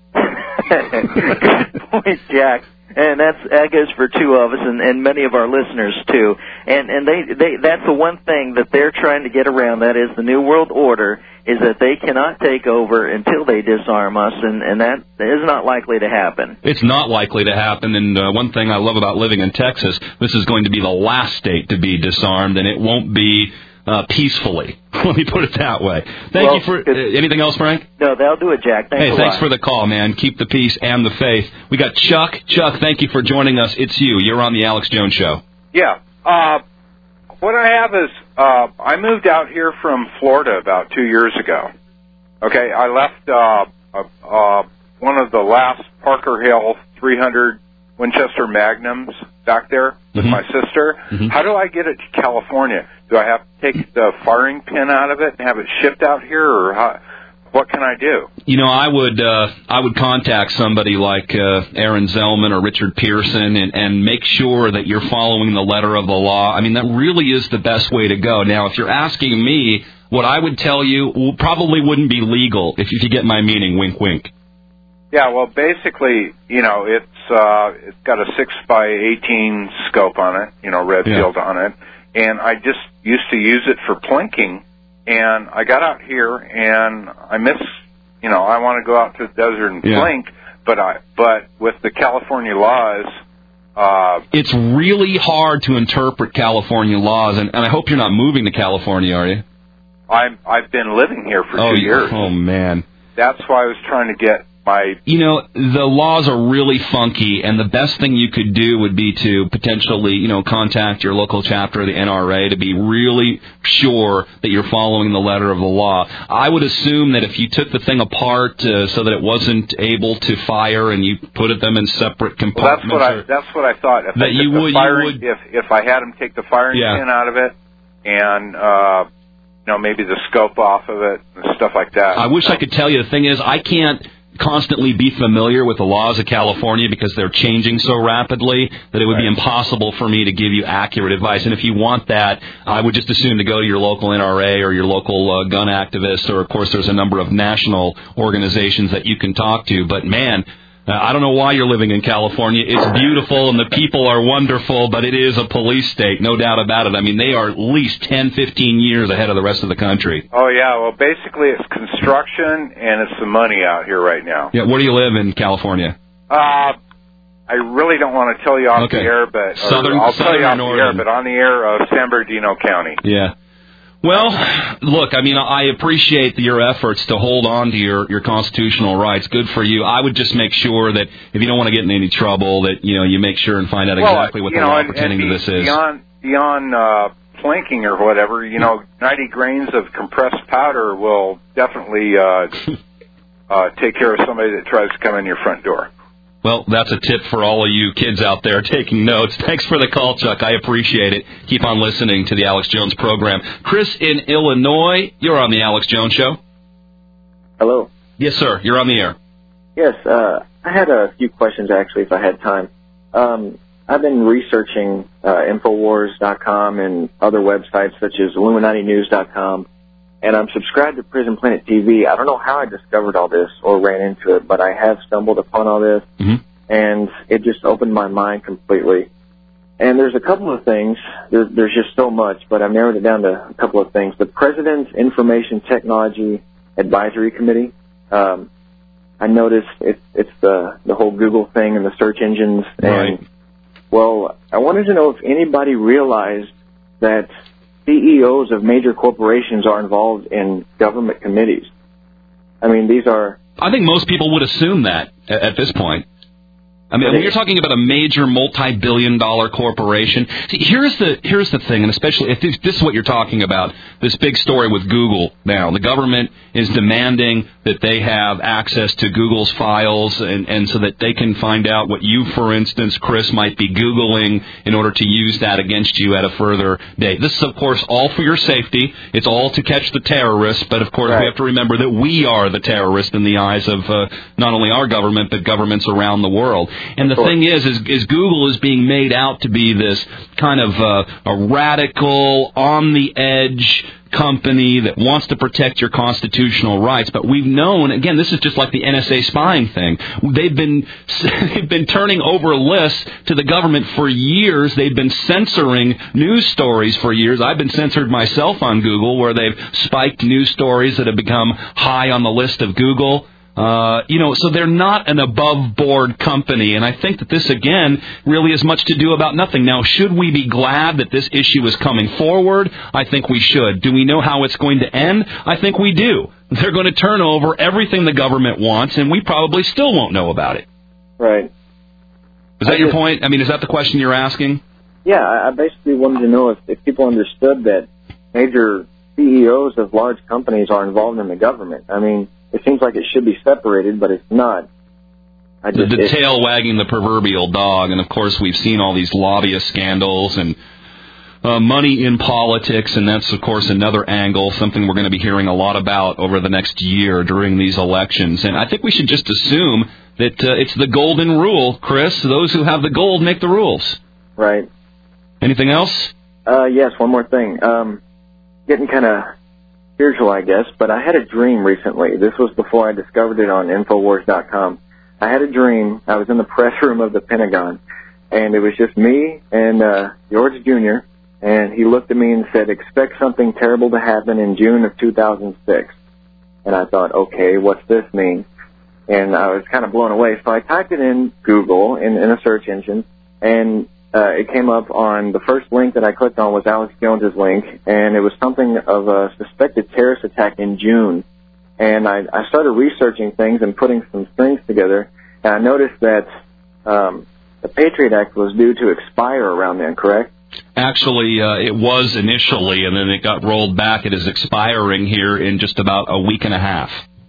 S17: Good point, Jack. And that's that goes for two of us and, and many of our listeners too. And and they, they that's the one thing that they're trying to get around. That is the New World Order is that they cannot take over until they disarm us, and, and that is not likely to happen.
S2: It's not likely to happen. And uh, one thing I love about living in Texas, this is going to be the last state to be disarmed, and it won't be uh, peacefully. Let me put it that way. Thank
S17: well,
S2: you for uh, anything else, Frank?
S17: No, that'll do it, Jack. Thanks
S2: hey,
S17: a
S2: thanks
S17: lot.
S2: for the call, man. Keep the peace and the faith. We got Chuck. Chuck, thank you for joining us. It's you. You're on the Alex Jones Show.
S18: Yeah. Uh, what I have is uh, I moved out here from Florida about two years ago. Okay, I left uh, uh, uh, one of the last Parker Hill three hundred Winchester Magnums back there with
S2: mm-hmm.
S18: my sister.
S2: Mm-hmm.
S18: How do I get it to California? Do I have to take the firing pin out of it and have it shipped out here, or how, what can I do?
S2: You know, I would uh, I would contact somebody like uh, Aaron Zellman or Richard Pearson and, and make sure that you're following the letter of the law. I mean, that really is the best way to go. Now, if you're asking me, what I would tell you probably wouldn't be legal, if you get my meaning, wink, wink.
S18: Yeah, well, basically, you know, it's uh, it's got a six by eighteen scope on it, you know, red
S2: yeah.
S18: field on it, and I just used to use it for plinking, and I got out here, and I miss, you know, I want to go out to the desert and
S2: yeah.
S18: plink, but I, but with the California laws, uh,
S2: it's really hard to interpret California laws, and, and I hope you're not moving to California, are you?
S18: I'm I've been living here for
S2: oh,
S18: two years.
S2: Oh man.
S18: That's why I was trying to get my...
S2: You know, the laws are really funky, and the best thing you could do would be to potentially, you know, contact your local chapter of the N R A to be really sure that you're following the letter of the law. I would assume that if you took the thing apart uh, so that it wasn't able to fire and you put it them in separate compartments...
S18: Well, that's what I that's what I thought. If
S2: that
S18: I took
S2: you
S18: the
S2: would,
S18: firing,
S2: you would...
S18: If, if I had them take the firing
S2: Yeah.
S18: pin out of it and... Uh, you know, maybe the scope off of it and stuff like that.
S2: I wish I could tell you. The thing is, I can't constantly be familiar with the laws of California because they're changing so rapidly that it would be impossible for me to give you accurate advice. And if you want that, I would just assume to go to your local N R A or your local uh, gun activist, or, of course, there's a number of national organizations that you can talk to. But, man... Uh, I don't know why you're living in California. It's beautiful and the people are wonderful, but it is a police state, no doubt about it. I mean, they are at least ten, fifteen years ahead of the rest of the country.
S18: Oh, yeah. Well, basically, it's construction and it's the money out here right now.
S2: Yeah, where do you live in California?
S18: Uh, I really don't want to tell you off
S2: Okay.
S18: the air, but or
S2: Southern-
S18: I'll tell
S2: southern
S18: you off
S2: or
S18: the air,
S2: northern?
S18: but on the air of San Bernardino County.
S2: Yeah. Well, look, I mean, I appreciate your efforts to hold on to your, your constitutional rights. Good for you. I would just make sure that if you don't want to get in any trouble, that, you know, you make sure and find out
S18: Well,
S2: exactly what
S18: you
S2: the
S18: know,
S2: law
S18: and-
S2: pertaining
S18: and
S2: to this is.
S18: Beyond, beyond uh, planking or whatever, you know, ninety grains of compressed powder will definitely uh, uh, take care of somebody that tries to come in your front door.
S2: Well, that's a tip for all of you kids out there taking notes. Thanks for the call, Chuck. I appreciate it. Keep on listening to the Alex Jones program. Chris in Illinois, you're on the Alex Jones Show.
S19: Hello.
S2: Yes, sir. You're on the air.
S19: Yes, uh, I had a few questions, actually, if I had time. Um, I've been researching uh, Infowars dot com and other websites such as Illuminati News dot com, and I'm subscribed to Prison Planet T V. I don't know how I discovered all this or ran into it, but I have stumbled upon all this,
S2: mm-hmm.
S19: and it just opened my mind completely. And there's a couple of things. There, there's just so much, but I've narrowed it down to a couple of things. The President's Information Technology Advisory Committee, um, I noticed it, it's the, the whole Google thing and the search engines.
S2: Right.
S19: And, well, I wanted to know if anybody realized that C E Os of major corporations are involved in government committees. I mean, these are...
S2: I think most people would assume that at, at this point. I mean, when you're talking about a major multi-billion dollar corporation, see, here's the here's the thing, and especially if this, this is what you're talking about, this big story with Google now. The government is demanding that they have access to Google's files, and, and so that they can find out what you, for instance, Chris, might be Googling in order to use that against you at a further date. This is, of course, all for your safety. It's all to catch the terrorists, but, of course,
S19: Right.
S2: we have to remember that we are the terrorists in the eyes of uh, not only our government, but governments around the world. And the thing is, is, is Google is being made out to be this kind of uh, a radical, on-the-edge company that wants to protect your constitutional rights. But we've known, again, this is just like the N S A spying thing. They've been they've been turning over lists to the government for years. They've been censoring news stories for years. I've been censored myself on Google, where they've spiked news stories that have become high on the list of Google. Uh, you know, so they're not an above-board company, and I think that this, again, really has much to do about nothing. Now, should we be glad that this issue is coming forward? I think we should. Do we know how it's going to end? I think we do. They're going to turn over everything the government wants, and we probably still won't know about it.
S19: Right.
S2: Is that your point? I mean, is that the question you're asking?
S19: Yeah, I I basically wanted to know if, if people understood that major C E Os of large companies are involved in the government. I mean, it seems like it should be separated, but it's not. I
S2: The,
S19: just,
S2: the
S19: it-
S2: tail wagging the proverbial dog, and of course we've seen all these lobbyist scandals and uh, money in politics, and that's of course another angle, something we're going to be hearing a lot about over the next year during these elections. And I think we should just assume that uh, it's the golden rule, Chris. Those who have the gold make the rules.
S19: Right.
S2: Anything else?
S19: Uh, yes, one more thing. Um, getting kind of spiritual, I guess, but I had a dream recently. This was before I discovered it on Infowars dot com. I had a dream. I was in the press room of the Pentagon, and it was just me and uh, George Junior, and he looked at me and said, expect something terrible to happen in June of two thousand six. And I thought, okay, what's this mean? And I was kind of blown away. So I typed it in Google in, in a search engine, and uh, it came up on the first link that I clicked on was Alex Jones's link, and it was something of a suspected terrorist attack in June and I, I started researching things and putting some strings together, and I noticed that um, the Patriot Act was due to expire around then, correct?
S2: Actually, uh, it was initially, and then it got rolled back. It is expiring here in just about a week and a half.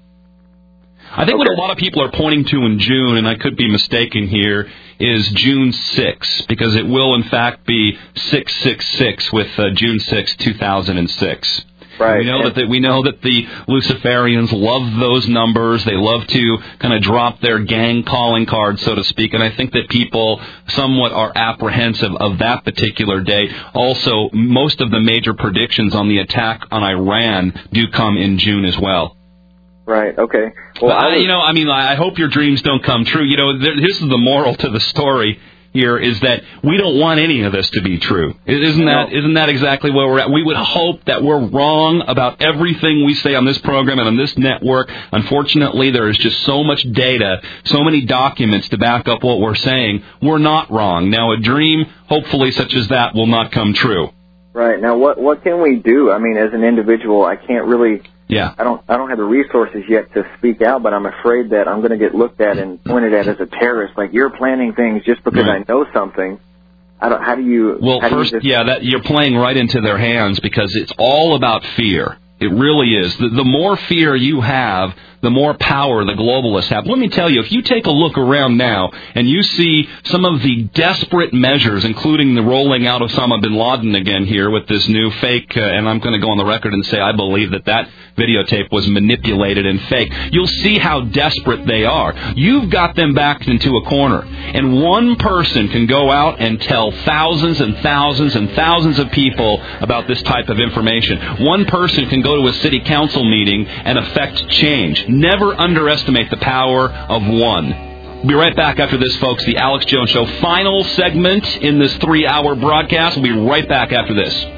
S2: I think okay. what a lot of people are pointing to in June, and I could be mistaken here, is June sixth, because it will, in fact, be six six six with uh, June sixth, two thousand six.
S19: Right.
S2: We know that the, we know that the Luciferians love those numbers. They love to kind of drop their gang calling card, so to speak. And I think that people somewhat are apprehensive of that particular day. Also, most of the major predictions on the attack on Iran do come in June as well.
S19: Right. Okay. Well,
S2: but I, you know, I mean, I hope your dreams don't come true. You know, there, this is the moral to the story. Here is that we don't want any of this to be true. Isn't that isn't that exactly where we're at? We would hope that we're wrong about everything we say on this program and on this network. Unfortunately, there is just so much data, so many documents to back up what we're saying. We're not wrong. Now, a dream, hopefully such as that, will not come true.
S19: Right. Now, what what can we do? I mean, as an individual, I can't really...
S2: Yeah.
S19: I don't I don't have the resources yet to speak out, but I'm afraid that I'm going to get looked at and pointed at as a terrorist. Like, you're planning things just because right. I know something. I don't. How do you?
S2: Well,
S19: how
S2: first,
S19: do you just...
S2: yeah, that you're playing right into their hands because it's all about fear. It really is. The, the more fear you have, the more power the globalists have. Let me tell you, if you take a look around now and you see some of the desperate measures, including the rolling out of Osama bin Laden again here with this new fake, uh, and I'm going to go on the record and say I believe that that videotape was manipulated and fake. You'll see how desperate they are. You've got them backed into a corner. And one person can go out and tell thousands and thousands and thousands of people about this type of information. One person can go to a city council meeting and affect change. Never underestimate the power of one. We'll be right back after this, folks. The Alex Jones Show, final segment in this three-hour broadcast. We'll be right back after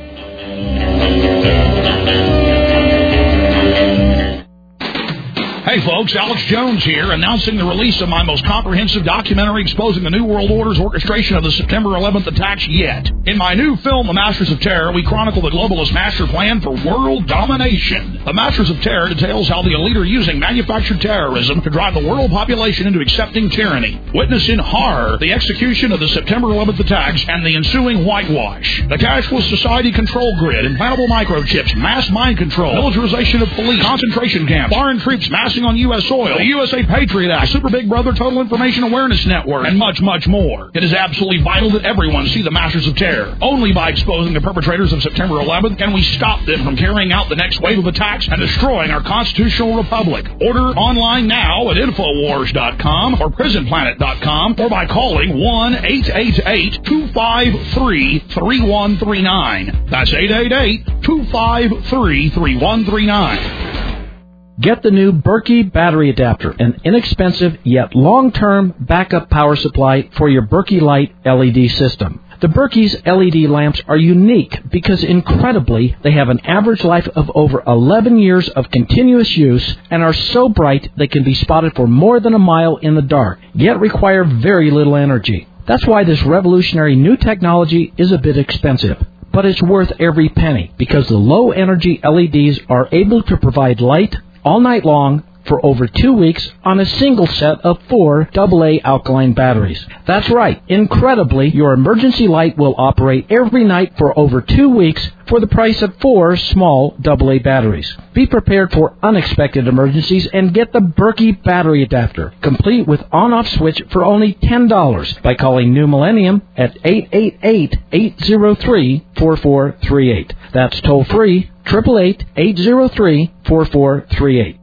S2: this.
S5: Hey folks, Alex Jones here, announcing the release of my most comprehensive documentary exposing the New World Order's orchestration of the September eleventh attacks yet. In my new film, The Masters of Terror, we chronicle the globalist master plan for world domination. The Masters of Terror details how the elite are using manufactured terrorism to drive the world population into accepting tyranny. Witness in horror the execution of the September eleventh attacks and the ensuing whitewash. The cashless society control grid, implantable microchips, mass mind control, militarization of police, concentration camps, foreign troops massing on U S soil, the U S A Patriot Act, Super Big Brother Total Information Awareness Network, and much, much more. It is absolutely vital that everyone see the Masters of Terror. Only by exposing the perpetrators of September eleventh can we stop them from carrying out the next wave of attacks and destroying our constitutional republic. Order online now at Infowars dot com or Prison Planet dot com or by calling one eight eight eight, two five three, three one three nine. That's eight eight eight, two five three, three one three nine.
S13: Get the new Berkey battery adapter, an inexpensive yet long-term backup power supply for your Berkey Light L E D system. The Berkey's L E D lamps are unique because, incredibly, they have an average life of over eleven years of continuous use and are so bright they can be spotted for more than a mile in the dark, yet require very little energy. That's why this revolutionary new technology is a bit expensive. But it's worth every penny because the low-energy L E Ds are able to provide light all night long for over two weeks on a single set of four double A alkaline batteries. That's right. Incredibly, your emergency light will operate every night for over two weeks for the price of four small double A batteries. Be prepared for unexpected emergencies and get the Berkey battery adapter, complete with on-off switch for only ten dollars by calling New Millennium at eight eight eight, eight zero three, four four three eight. That's toll-free, eight eight eight, eight zero three, four four three eight.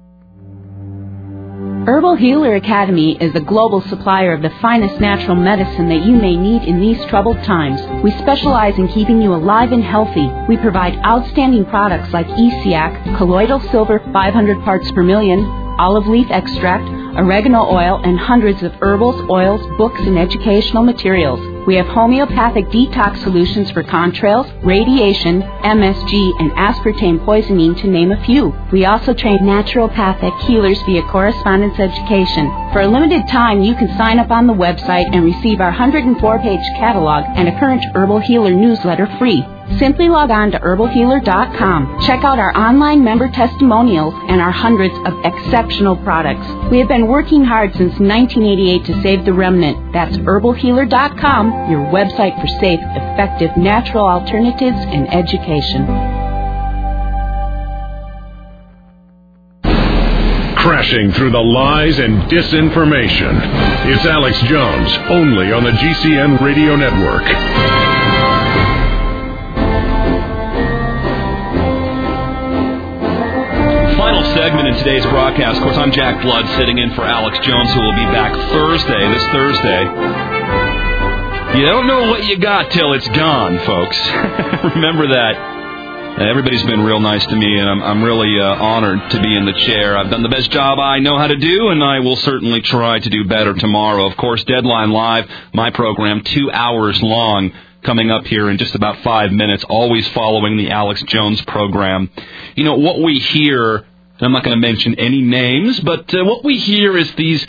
S20: Herbal Healer Academy is the global supplier of the finest natural medicine that you may need in these troubled times. We specialize in keeping you alive and healthy. We provide outstanding products like E C A C, colloidal silver five hundred parts per million, olive leaf extract, oregano oil, and hundreds of herbals, oils, books, and educational materials. We have homeopathic detox solutions for contrails, radiation, M S G, and aspartame poisoning, to name a few. We also train naturopathic healers via correspondence education. For a limited time, you can sign up on the website and receive our one hundred four page catalog and a current Herbal Healer newsletter free. Simply log on to herbal healer dot com. Check out our online member testimonials and our hundreds of exceptional products. We have been working hard since nineteen eighty-eight to save the remnant. That's herbal healer dot com, your website for safe, effective, natural alternatives and education.
S1: Crashing through the lies and disinformation. It's Alex Jones, only on the G C N Radio Network.
S2: Final segment in today's broadcast. Of course, I'm Jack Blood, sitting in for Alex Jones, who will be back Thursday, this Thursday. You don't know what you got till it's gone, folks. Remember that. Everybody's been real nice to me, and I'm, I'm really uh, honored to be in the chair. I've done the best job I know how to do, and I will certainly try to do better tomorrow. Of course, Deadline Live, my program, two hours long, coming up here in just about five minutes, always following the Alex Jones program. You know, what we hear, and I'm not going to mention any names, but uh, what we hear is these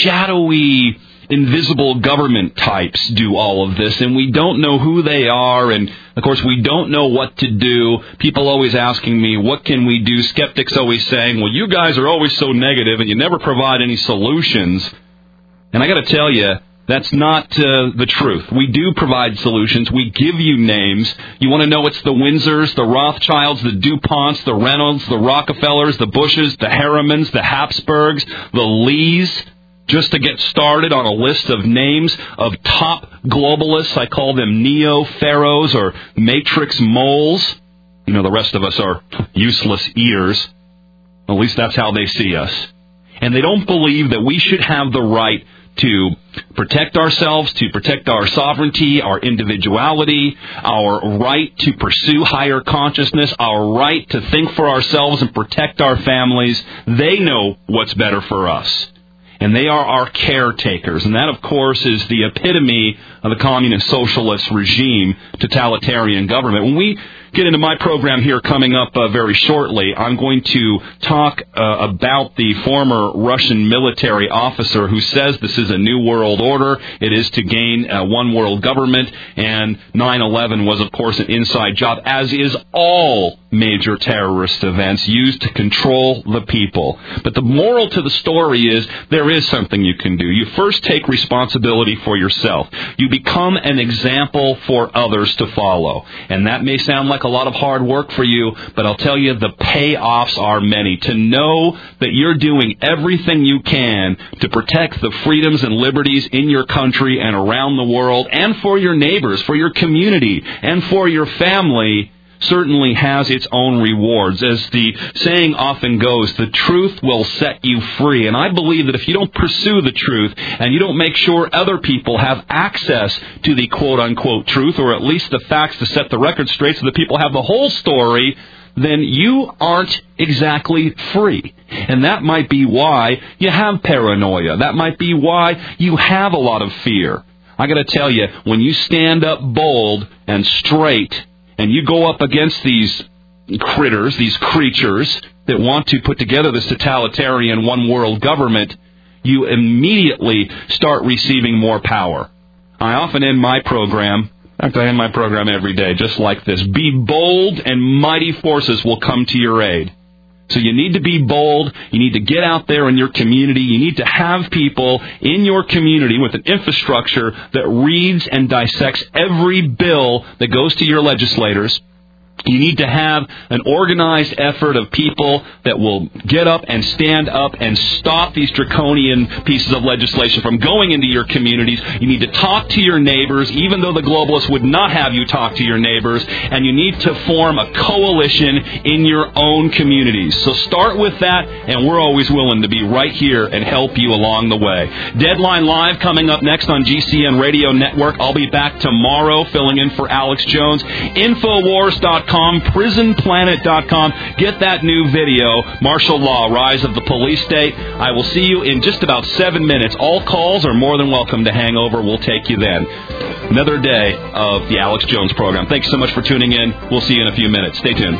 S2: shadowy, invisible government types do all of this, and we don't know who they are, and of course we don't know what to do. People always asking me, what can we do? Skeptics always saying, well, you guys are always so negative and you never provide any solutions. And I got to tell you, that's not uh, the truth. We do provide solutions. We give you names. You want to know it's the Windsors, the Rothschilds, the DuPonts, the Reynolds, the Rockefellers, the Bushes, the Harrimans, the Habsburgs, the Lees. Just to get started on a list of names of top globalists, I call them neo-pharaohs or matrix moles. You know, the rest of us are useless eaters. At least that's how they see us. And they don't believe that we should have the right to protect ourselves, to protect our sovereignty, our individuality, our right to pursue higher consciousness, our right to think for ourselves and protect our families. They know what's better for us. And they are our caretakers. And that, of course, is the epitome of the communist socialist regime, totalitarian government. When we get into my program here coming up uh, very shortly, I'm going to talk uh, about the former Russian military officer who says this is a new world order. It is to gain uh, one world government, and nine eleven was, of course, an inside job, as is all major terrorist events used to control the people. But the moral to the story is there is something you can do. You first take responsibility for yourself. You become an example for others to follow. And that may sound like a lot of hard work for you, but I'll tell you the payoffs are many. To know that you're doing everything you can to protect the freedoms and liberties in your country and around the world, and for your neighbors, for your community, and for your family, certainly has its own rewards. As the saying often goes, the truth will set you free. And I believe that if you don't pursue the truth and you don't make sure other people have access to the quote-unquote truth, or at least the facts to set the record straight so that people have the whole story, then you aren't exactly free. And that might be why you have paranoia. That might be why you have a lot of fear. I got to tell you, when you stand up bold and straight, and you go up against these critters, these creatures that want to put together this totalitarian one-world government, you immediately start receiving more power. I often end my program, in fact, I end my program every day, just like this. Be bold, and mighty forces will come to your aid. So you need to be bold. You need to get out there in your community. You need to have people in your community with an infrastructure that reads and dissects every bill that goes to your legislators. You need to have an organized effort of people that will get up and stand up and stop these draconian pieces of legislation from going into your communities. You need to talk to your neighbors, even though the globalists would not have you talk to your neighbors. And you need to form a coalition in your own communities. So start with that, and we're always willing to be right here and help you along the way. Deadline Live coming up next on G C N Radio Network. I'll be back tomorrow filling in for Alex Jones. Infowars dot com, prison planet dot com. Get that new video, Martial Law, Rise of the Police State. I will see you in just about seven minutes. All calls are more than welcome to hang over. We'll take you then. Another day of the Alex Jones program. Thanks so much for tuning in. We'll see you in a few minutes. Stay tuned.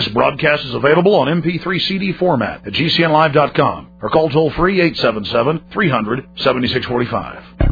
S5: This broadcast is available on M P three C D format at G C N live dot com or call toll free eight seven seven, three hundred, seventy-six forty-five.